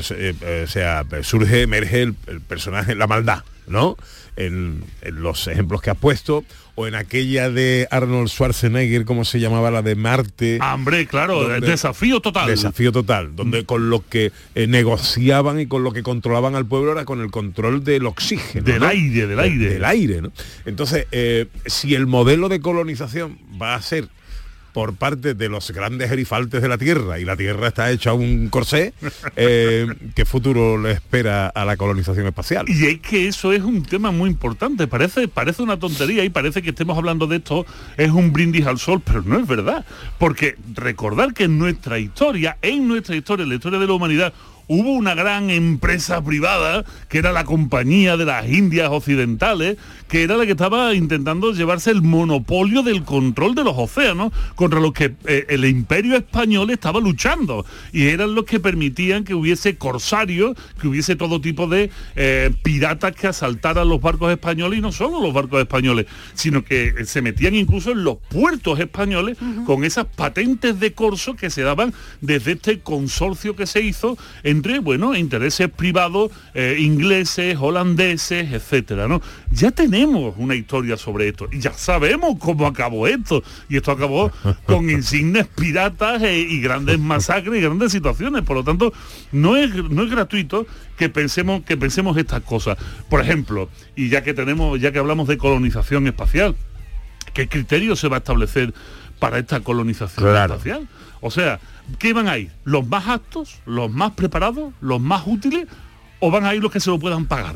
emerge el personaje, la maldad, ¿no? En los ejemplos que has puesto, o en aquella de Arnold Schwarzenegger, ¿cómo se llamaba? La de Marte. Hombre, claro, Desafío Total. Desafío Total, donde con lo que negociaban y con lo que controlaban al pueblo era con el control del oxígeno. Del aire. Del aire, ¿no? Entonces, si el modelo de colonización va a ser por parte de los grandes gerifaltes de la Tierra, y la Tierra está hecha un corsé, ¿qué futuro le espera a la colonización espacial? Y es que eso es un tema muy importante. Parece una tontería, y parece que estemos hablando de esto, es un brindis al sol, pero no es verdad. Porque recordar que en nuestra historia, en la historia de la humanidad, hubo una gran empresa privada, que era la Compañía de las Indias Occidentales, que era la que estaba intentando llevarse el monopolio del control de los océanos, contra los que el Imperio Español estaba luchando, y eran los que permitían que hubiese corsarios, que hubiese todo tipo de piratas que asaltaran los barcos españoles, y no solo los barcos españoles, sino que se metían incluso en los puertos españoles, con esas patentes de corso que se daban desde este consorcio que se hizo en entre, bueno, intereses privados, ingleses, holandeses, etcétera, ¿no? Ya tenemos una historia sobre esto, y ya sabemos cómo acabó esto, y esto acabó con insignes piratas y grandes masacres y grandes situaciones. Por lo tanto, no es gratuito que pensemos estas cosas. Por ejemplo, y ya que hablamos de colonización espacial, ¿qué criterio se va a establecer para esta colonización espacial? O sea, ¿qué van a ir? ¿Los más aptos, los más preparados, los más útiles, o van a ir los que se lo puedan pagar?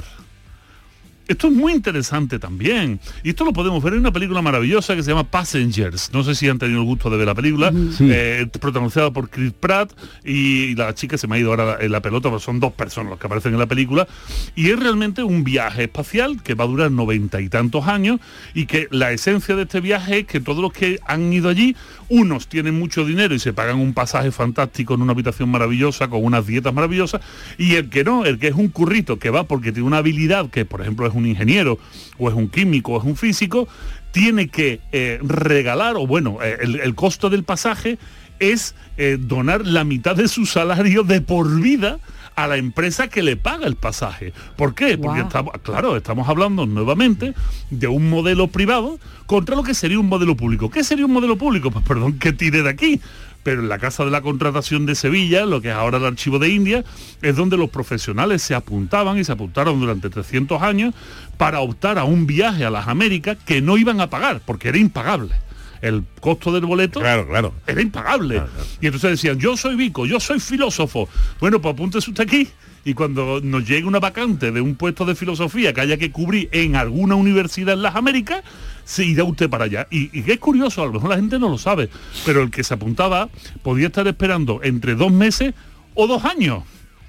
Esto es muy interesante también. Y esto lo podemos ver en una película maravillosa que se llama Passengers. No sé si han tenido el gusto de ver la película. Sí. Protagonizada por Chris Pratt y la chica, se me ha ido ahora en la pelota, pero son 2 personas los que aparecen en la película. Y es realmente un viaje espacial que va a durar 90 y tantos años, y que la esencia de este viaje es que todos los que han ido allí, unos tienen mucho dinero y se pagan un pasaje fantástico en una habitación maravillosa, con unas dietas maravillosas, y el que no, el que es un currito, que va porque tiene una habilidad, que por ejemplo es un ingeniero, o es un químico, o es un físico, tiene que regalar, o bueno, el costo del pasaje es donar la mitad de su salario de por vida a la empresa que le paga el pasaje. ¿Por qué? Porque estamos hablando nuevamente de un modelo privado contra lo que sería un modelo público. ¿Qué sería un modelo público? Pues perdón que tire de aquí, pero en la Casa de la Contratación de Sevilla, lo que es ahora el Archivo de India, es donde los profesionales se apuntaban y se apuntaron durante 300 años para optar a un viaje a las Américas que no iban a pagar, porque era impagable. El costo del boleto era impagable. Y entonces decían, yo soy Vico, yo soy filósofo. Bueno, pues apúntese usted aquí, y cuando nos llegue una vacante de un puesto de filosofía que haya que cubrir en alguna universidad en las Américas, se irá usted para allá. Y es curioso, a lo mejor la gente no lo sabe, pero el que se apuntaba podía estar esperando entre 2 meses o 2 años.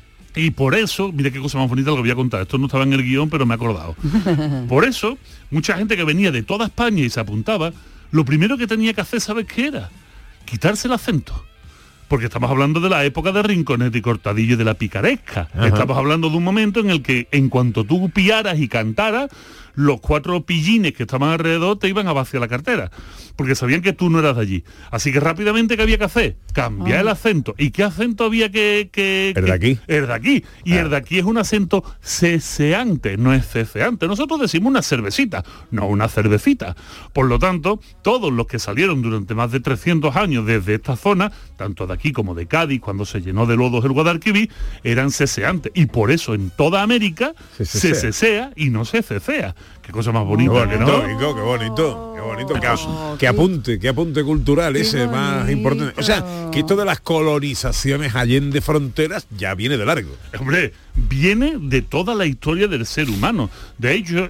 Y por eso, mire qué cosa más bonita lo que voy a contar, esto no estaba en el guión, pero me he acordado. Por eso, mucha gente que venía de toda España y se apuntaba, lo primero que tenía que hacer, ¿sabes qué era? Quitarse el acento. Porque estamos hablando de la época de Rinconete y Cortadillo y de la picaresca. Ajá. Estamos hablando de un momento en el que, en cuanto tú piaras y cantaras, los 4 pillines que estaban alrededor te iban a vaciar la cartera, porque sabían que tú no eras de allí. Así que rápidamente, ¿qué había que hacer? Cambiar el acento. ¿Y qué acento había que el de aquí. El de aquí. Y el de aquí es un acento ceseante, no es ceceante. Nosotros decimos una cervecita, no una cervecita. Por lo tanto, todos los que salieron durante más de 300 años desde esta zona, tanto de aquí como de Cádiz, cuando se llenó de lodos el Guadalquivir, eran ceseantes. Y por eso en toda América se cesea y no se cecea. Qué cosa más bonita, qué bonito, Vico, qué bonito. Qué apunte cultural ese más importante. O sea, que esto de las colonizaciones allende fronteras ya viene de largo. Hombre, viene de toda la historia del ser humano. De hecho,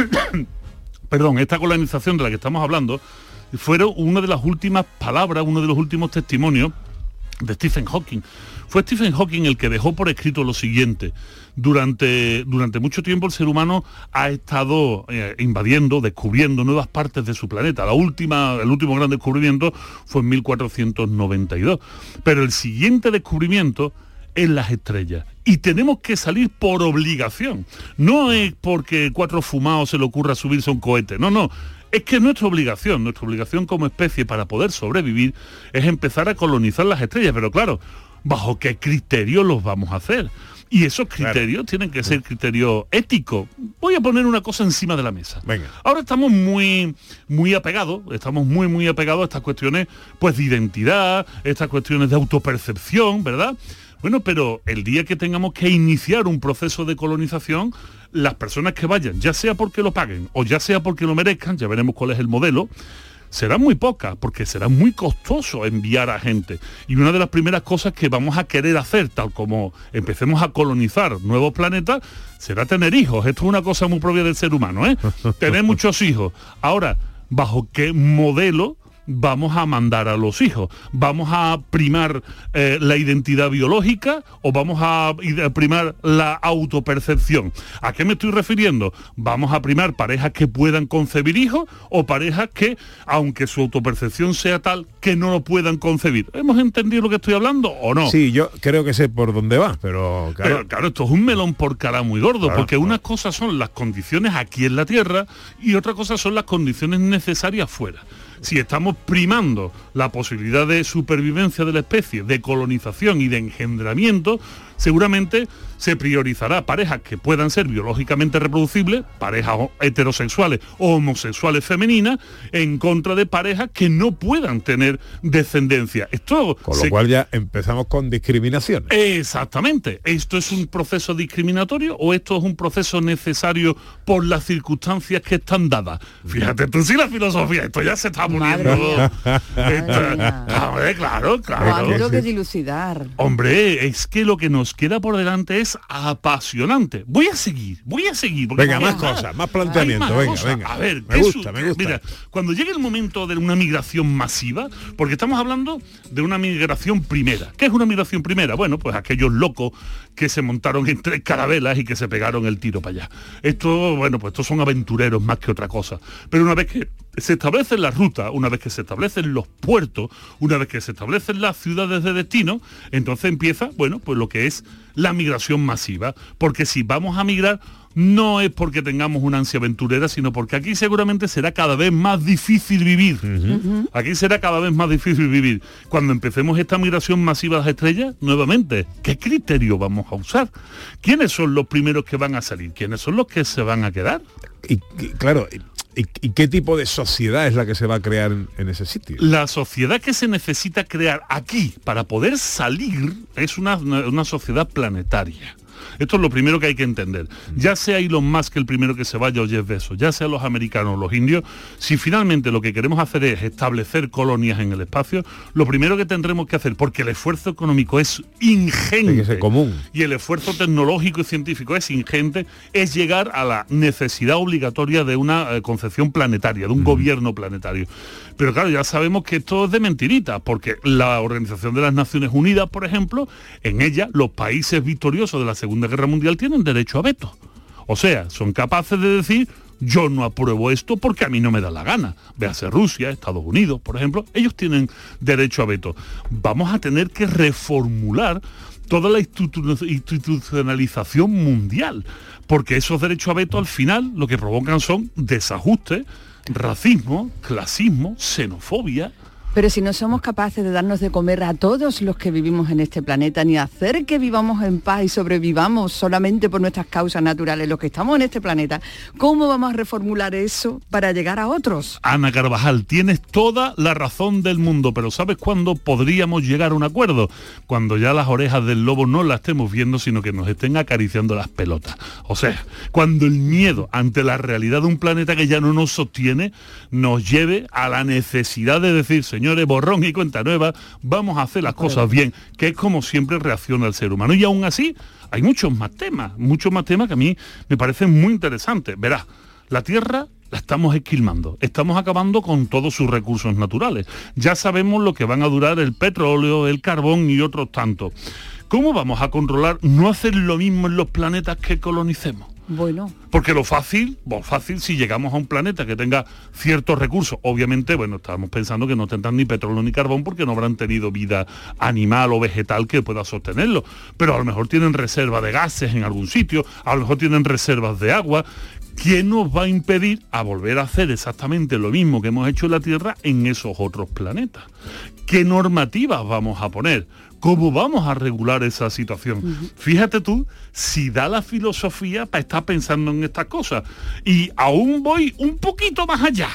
perdón, esta colonización de la que estamos hablando fueron una de las últimas palabras, uno de los últimos testimonios de Stephen Hawking. Fue Stephen Hawking el que dejó por escrito lo siguiente: durante mucho tiempo el ser humano ha estado invadiendo, descubriendo nuevas partes de su planeta. El último gran descubrimiento fue en 1492. Pero el siguiente descubrimiento es las estrellas. Y tenemos que salir por obligación. No es porque 4 fumados se le ocurra subirse a un cohete. No. Es que nuestra obligación como especie para poder sobrevivir es empezar a colonizar las estrellas. Pero claro, ¿bajo qué criterios los vamos a hacer? Y esos criterios tienen que ser criterios éticos. Voy a poner una cosa encima de la mesa. Venga. Ahora estamos muy apegados, muy apegados a estas cuestiones, pues, de identidad, estas cuestiones de autopercepción, ¿verdad? Bueno, pero el día que tengamos que iniciar un proceso de colonización, las personas que vayan, ya sea porque lo paguen o ya sea porque lo merezcan, ya veremos cuál es el modelo, serán muy pocas, porque será muy costoso enviar a gente. Y una de las primeras cosas que vamos a querer hacer, tal como empecemos a colonizar nuevos planetas, será tener hijos. Esto es una cosa muy propia del ser humano, ¿eh? Tener muchos hijos. Ahora, ¿bajo qué modelo vamos a mandar a los hijos? ¿Vamos a primar la identidad biológica o vamos a primar la autopercepción? ¿A qué me estoy refiriendo? ¿Vamos a primar parejas que puedan concebir hijos o parejas que, aunque su autopercepción sea tal, que no lo puedan concebir? ¿Hemos entendido lo que estoy hablando o no? Sí, yo creo que sé por dónde va, pero claro, esto es un melón por cara muy gordo, porque unas cosas son las condiciones aquí en la Tierra y otra cosa son las condiciones necesarias fuera. Si estamos primando la posibilidad de supervivencia de la especie, de colonización y de engendramiento, seguramente se priorizará parejas que puedan ser biológicamente reproducibles, parejas heterosexuales o homosexuales femeninas, en contra de parejas que no puedan tener descendencia. Esto con lo cual ya empezamos con discriminaciones. Exactamente. ¿Esto es un proceso discriminatorio o esto es un proceso necesario por las circunstancias que están dadas? Fíjate tú, si la filosofía, esto ya se está poniendo... Claro. ¿Cuándo que dilucidar? Hombre, es que lo que nos queda por delante es apasionante. Voy a seguir. Venga, más cosas, más planteamiento. Venga. A ver, me gusta. Mira, cuando llegue el momento de una migración masiva, porque estamos hablando de una migración primera. ¿Qué es una migración primera? Bueno, pues aquellos locos que se montaron en 3 carabelas y que se pegaron el tiro para allá. Estos son aventureros más que otra cosa. Pero una vez que se establecen las rutas, una vez que se establecen los puertos, una vez que se establecen las ciudades de destino, entonces empieza, pues lo que es la migración masiva. Porque si vamos a migrar, no es porque tengamos una ansia aventurera, sino porque aquí seguramente será cada vez más difícil vivir. Aquí será cada vez más difícil vivir. Cuando empecemos esta migración masiva a las estrellas, nuevamente, ¿qué criterio vamos a usar? ¿Quiénes son los primeros que van a salir? ¿Quiénes son los que se van a quedar? ¿Y qué tipo de sociedad es la que se va a crear en ese sitio? La sociedad que se necesita crear aquí para poder salir es una sociedad planetaria. Esto es lo primero que hay que entender. Ya sea Elon Musk el primero que se vaya o Jeff Bezos, ya sea los americanos o los indios, si finalmente lo que queremos hacer es establecer colonias en el espacio, lo primero que tendremos que hacer, porque el esfuerzo económico es ingente, y el esfuerzo tecnológico y científico es ingente, es llegar a la necesidad obligatoria de una concepción planetaria, de un gobierno planetario. Pero claro, ya sabemos que esto es de mentirita, porque la Organización de las Naciones Unidas, por ejemplo, en ella los países victoriosos de la Segunda Guerra Mundial tienen derecho a veto. O sea, son capaces de decir, yo no apruebo esto porque a mí no me da la gana. Véase Rusia, Estados Unidos, por ejemplo, ellos tienen derecho a veto. Vamos a tener que reformular toda la institucionalización mundial, porque esos derechos a veto al final lo que provocan son desajustes, racismo, clasismo, xenofobia. Pero si no somos capaces de darnos de comer a todos los que vivimos en este planeta, ni hacer que vivamos en paz y sobrevivamos solamente por nuestras causas naturales, los que estamos en este planeta, ¿cómo vamos a reformular eso para llegar a otros? Ana Carvajal, tienes toda la razón del mundo, pero ¿sabes cuándo podríamos llegar a un acuerdo? Cuando ya las orejas del lobo no las estemos viendo, sino que nos estén acariciando las pelotas. O sea, cuando el miedo ante la realidad de un planeta que ya no nos sostiene, nos lleve a la necesidad de decir, señores, borrón y cuenta nueva, vamos a hacer las cosas bien, que es como siempre reacciona el ser humano. Y aún así, hay muchos más temas que a mí me parecen muy interesantes. Verás, la Tierra la estamos esquilmando, estamos acabando con todos sus recursos naturales. Ya sabemos lo que van a durar el petróleo, el carbón y otros tantos. ¿Cómo vamos a controlar no hacer lo mismo en los planetas que colonicemos? Bueno. Porque lo fácil, si llegamos a un planeta que tenga ciertos recursos, obviamente, estábamos pensando que no tendrán ni petróleo ni carbón porque no habrán tenido vida animal o vegetal que pueda sostenerlo, pero a lo mejor tienen reserva de gases en algún sitio, a lo mejor tienen reservas de agua. ¿Quién nos va a impedir a volver a hacer exactamente lo mismo que hemos hecho en la Tierra en esos otros planetas? ¿Qué normativas vamos a poner? ¿Cómo vamos a regular esa situación? Fíjate tú, si da la filosofía para estar pensando en estas cosas. Y aún voy un poquito más allá.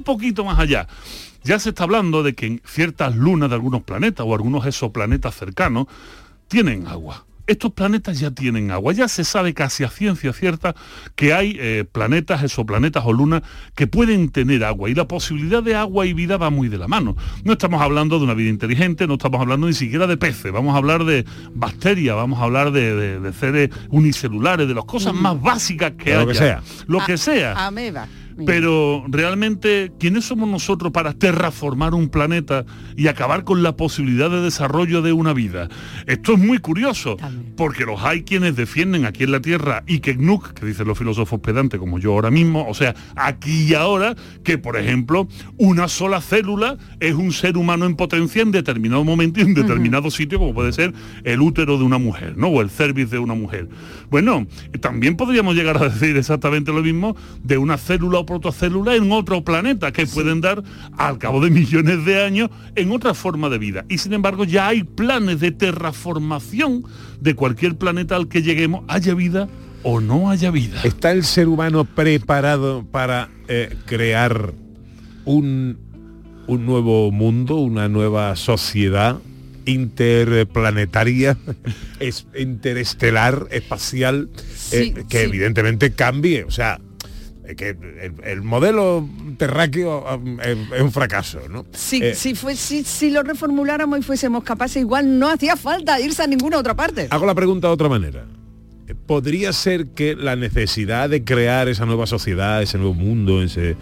Ya se está hablando de que en ciertas lunas de algunos planetas o algunos exoplanetas cercanos tienen agua. Estos planetas ya tienen agua, ya se sabe casi a ciencia cierta que hay planetas, exoplanetas o lunas que pueden tener agua, y la posibilidad de agua y vida va muy de la mano. No estamos hablando de una vida inteligente, no estamos hablando ni siquiera de peces, vamos a hablar de bacterias, vamos a hablar de seres unicelulares, de las cosas más básicas que haya. Lo que sea. Ameba. Pero realmente, ¿quiénes somos nosotros para terraformar un planeta y acabar con la posibilidad de desarrollo de una vida? Esto es muy curioso, porque los hay quienes defienden aquí en la Tierra y que Nuk, que dicen los filósofos pedantes como yo ahora mismo, o sea, aquí y ahora, que por ejemplo, una sola célula es un ser humano en potencia en determinado momento y en determinado sitio, como puede ser el útero de una mujer, ¿no? O el cervix de una mujer. Bueno, también podríamos llegar a decir exactamente lo mismo de una célula protocélulas en otro planeta que pueden dar, al cabo de millones de años, en otra forma de vida. Y sin embargo ya hay planes de terraformación de cualquier planeta al que lleguemos, haya vida o no haya vida. ¿Está el ser humano preparado para crear un nuevo mundo, una nueva sociedad interplanetaria, interestelar, espacial, que evidentemente cambie? O sea, que el modelo terráqueo es un fracaso, ¿no? Si lo reformuláramos y fuésemos capaces, igual no hacía falta irse a ninguna otra parte. Hago la pregunta de otra manera. ¿Podría ser que la necesidad de crear esa nueva sociedad, ese nuevo mundo,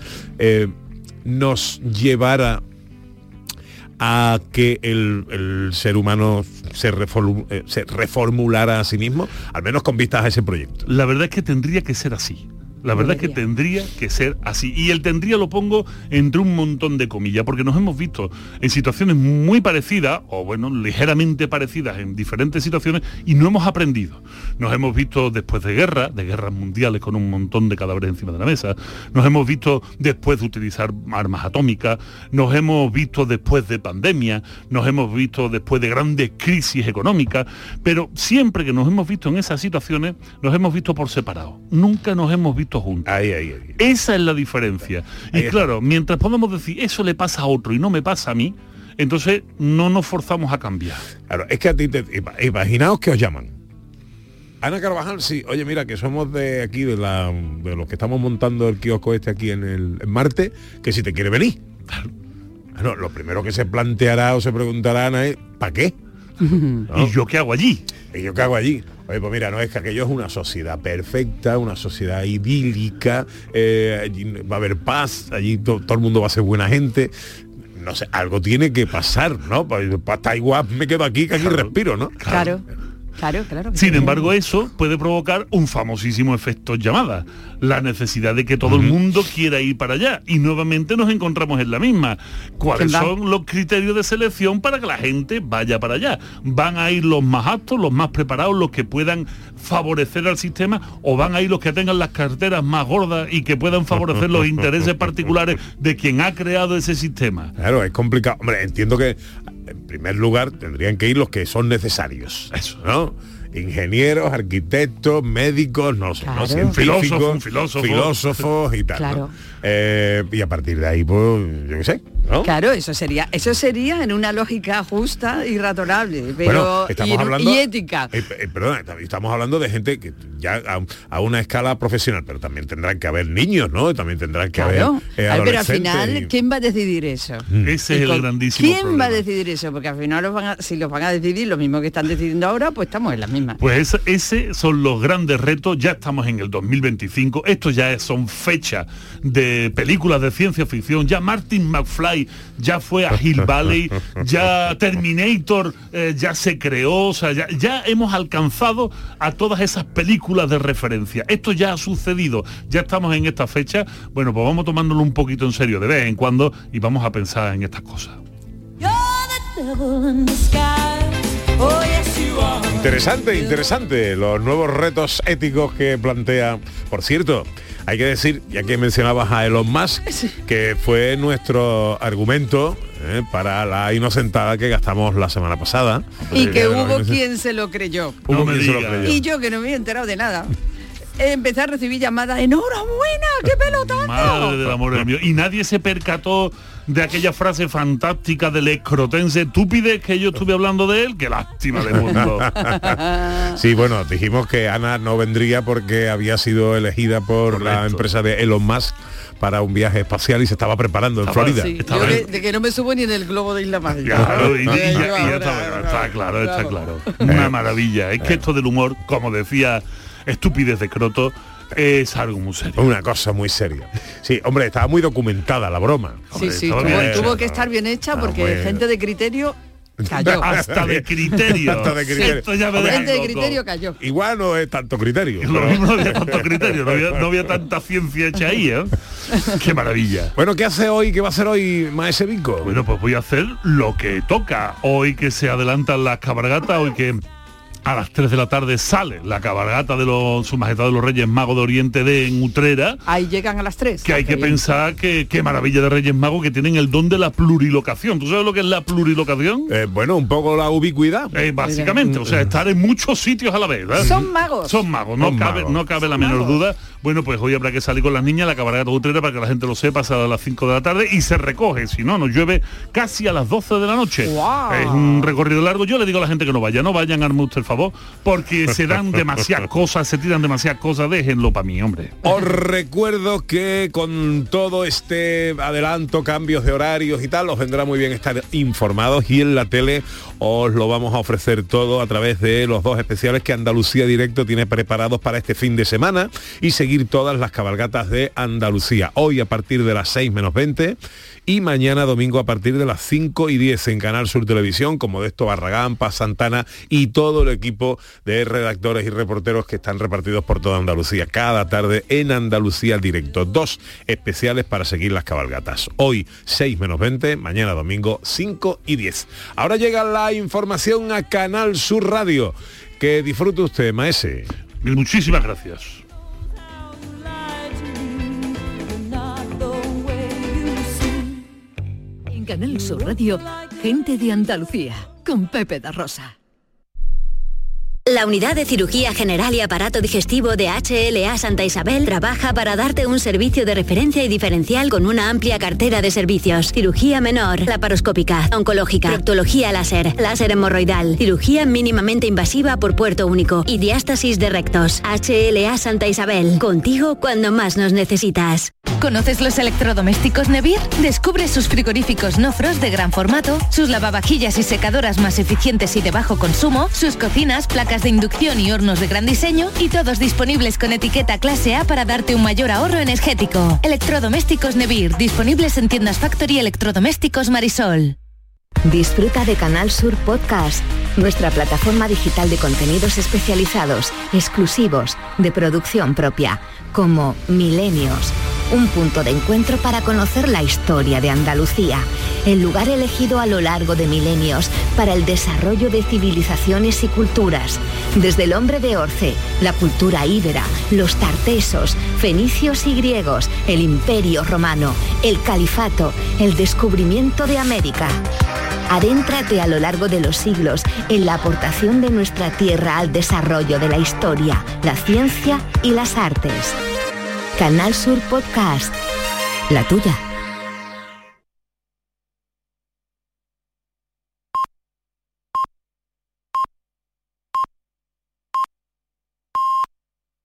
nos llevara a que el ser humano se reformulara a sí mismo, al menos con vistas a ese proyecto? La verdad es que tendría que ser así. La verdad es que tendría que ser así. Y el tendría lo pongo entre un montón de comillas, porque nos hemos visto en situaciones muy parecidas, o bueno, ligeramente parecidas en diferentes situaciones, y no hemos aprendido. Nos hemos visto después de guerras mundiales con un montón de cadáveres encima de la mesa, nos hemos visto después de utilizar armas atómicas, nos hemos visto después de pandemia, nos hemos visto después de grandes crisis económicas, pero siempre que nos hemos visto en esas situaciones, nos hemos visto por separado. Nunca nos hemos visto juntos. Esa es la diferencia. Y claro, mientras podamos decir eso le pasa a otro y no me pasa a mí, entonces no nos forzamos a cambiar. Claro, es que a ti imaginaos que os llaman. Ana Carvajal, sí, oye, mira, que somos de aquí, de los que estamos montando el kiosco aquí en Marte, que si te quiere venir. Bueno, lo primero que se planteará o se preguntará Ana es, ¿para qué? ¿No? ¿Y yo qué hago allí? ¿Y yo qué hago allí? Oye, pues mira, no es que aquello es una sociedad perfecta, una sociedad idílica, allí va a haber paz, allí todo el mundo va a ser buena gente. No sé, algo tiene que pasar, ¿no? Para estar igual me quedo aquí, que aquí respiro, ¿no? Claro. Sin embargo, eso puede provocar un famosísimo efecto llamada, la necesidad de que todo el mundo quiera ir para allá, y nuevamente nos encontramos en la misma. ¿Cuáles son los criterios de selección para que la gente vaya para allá? ¿Van a ir los más aptos, los más preparados, los que puedan favorecer al sistema, o van a ir los que tengan las carteras más gordas y que puedan favorecer los intereses particulares de quien ha creado ese sistema? Claro, es complicado. Hombre, entiendo que en primer lugar tendrían que ir los que son necesarios. Eso, ¿no? Ingenieros, arquitectos, médicos, no sé, científicos, filósofos y tal. Claro. ¿no? Y a partir de ahí, pues, yo qué sé, ¿no? Claro, eso sería en una lógica justa y razonable, pero y ética. Perdón, estamos hablando de gente que ya a una escala profesional, pero también tendrán que haber niños, ¿no? También tendrán que haber pero al final, ¿quién va a decidir eso? Ese es el grandísimo ¿Quién problema. va a decidir eso? Porque al final si los van a decidir lo mismo que están decidiendo ahora, pues estamos en las mismas. Pues ese son los grandes retos. Ya estamos en el 2025. Esto ya son fechas de películas de ciencia ficción. Ya Martin McFly ya fue a Hill Valley, ya Terminator ya se creó, o sea, ya hemos alcanzado a todas esas películas de referencia. Esto ya ha sucedido, ya estamos en esta fecha. Bueno, pues vamos tomándolo un poquito en serio de vez en cuando y vamos a pensar en estas cosas. Interesante los nuevos retos éticos que plantea. Por cierto, hay que decir, ya que mencionabas a Elon Musk, que fue nuestro argumento para la inocentada que gastamos la semana pasada. Y que hubo quien se lo creyó. Y yo, que no me había enterado de nada, empecé a recibir llamadas, enhorabuena, qué pelotazo. Madre del amor mío. Y nadie se percató de aquella frase fantástica del escrotense Túpides, que yo estuve hablando de él. Qué lástima de mundo. Sí, bueno, dijimos que Ana no vendría porque había sido elegida por la empresa de Elon Musk para un viaje espacial y se estaba preparando en Florida. Sí, de que no me subo ni en el globo de Isla Mágica. Claro, está claro. Una maravilla. Es que esto del humor, como decía Estúpides de Croto, es algo muy serio. Una cosa muy seria. Sí, hombre, estaba muy documentada la broma. Sí, tuvo que estar bien hecha porque gente de criterio cayó. Hasta de criterio. Esto ya me gente de criterio cayó. Igual no es tanto criterio. Lo mismo no había tanto criterio, no había tanta ciencia hecha ahí, ¿eh? Qué maravilla. Bueno, ¿qué hace hoy? ¿Qué va a hacer hoy Maese Vico? Bueno, pues voy a hacer lo que toca. Hoy que se adelantan las cabalgatas, hoy que a las 3 de la tarde sale la cabalgata de Su Majestad de los Reyes Magos de Oriente en Utrera. Ahí llegan a las 3. Que hay que pensar que qué maravilla de Reyes Magos, que tienen el don de la plurilocación. ¿Tú sabes lo que es la plurilocación? Bueno, un poco la ubicuidad. Básicamente, o sea, estar en muchos sitios a la vez. ¿verdad? Son magos. Son magos, no cabe la menor duda. Bueno, pues hoy habrá que salir con las niñas, la cabalgata de Utrera, para que la gente lo sepa, a las 5 de la tarde y se recoge, si no, nos llueve casi a las 12 de la noche. Wow. Es un recorrido largo. Yo le digo a la gente que no vayan, hazme usted el favor, porque se dan demasiadas cosas, se tiran demasiadas cosas, déjenlo para mí, hombre. Os recuerdo que con todo este adelanto, cambios de horarios y tal, os vendrá muy bien estar informados, y en la tele os lo vamos a ofrecer todo a través de los 2 especiales que Andalucía Directo tiene preparados para este fin de semana, y seguir todas las cabalgatas de Andalucía. Hoy a partir de las 6 menos 20 y mañana domingo a partir de las 5 y 10 en Canal Sur Televisión, con Modesto Barragán, Paz Santana y todo el equipo de redactores y reporteros que están repartidos por toda Andalucía. Cada tarde en Andalucía Directo. 2 especiales para seguir las cabalgatas. Hoy 6 menos 20, mañana domingo 5 y 10. Ahora llega la información a Canal Sur Radio. Que disfrute usted, maese. Muchísimas gracias. En Canal Sur Radio, Gente de Andalucía, con Pepe da Rosa. La Unidad de Cirugía General y Aparato Digestivo de HLA Santa Isabel trabaja para darte un servicio de referencia y diferencial con una amplia cartera de servicios. Cirugía menor, laparoscópica, oncológica, proctología láser, láser hemorroidal, cirugía mínimamente invasiva por puerto único y diástasis de rectos. HLA Santa Isabel, contigo cuando más nos necesitas. ¿Conoces los electrodomésticos Nevir? Descubre sus frigoríficos no frost de gran formato, sus lavavajillas y secadoras más eficientes y de bajo consumo, sus cocinas, placas de inducción y hornos de gran diseño, y todos disponibles con etiqueta clase A para darte un mayor ahorro energético. Electrodomésticos Nevir, disponibles en tiendas Factory Electrodomésticos Marisol. Disfruta de Canal Sur Podcast, nuestra plataforma digital de contenidos especializados, exclusivos, de producción propia, como Milenios, un punto de encuentro para conocer la historia de Andalucía, el lugar elegido a lo largo de milenios para el desarrollo de civilizaciones y culturas, desde el hombre de Orce, la cultura íbera, los tartesos, fenicios y griegos, el imperio romano, el califato, el descubrimiento de América. Adéntrate a lo largo de los siglos en la aportación de nuestra tierra al desarrollo de la historia, la ciencia y las artes. Canal Sur Podcast, la tuya.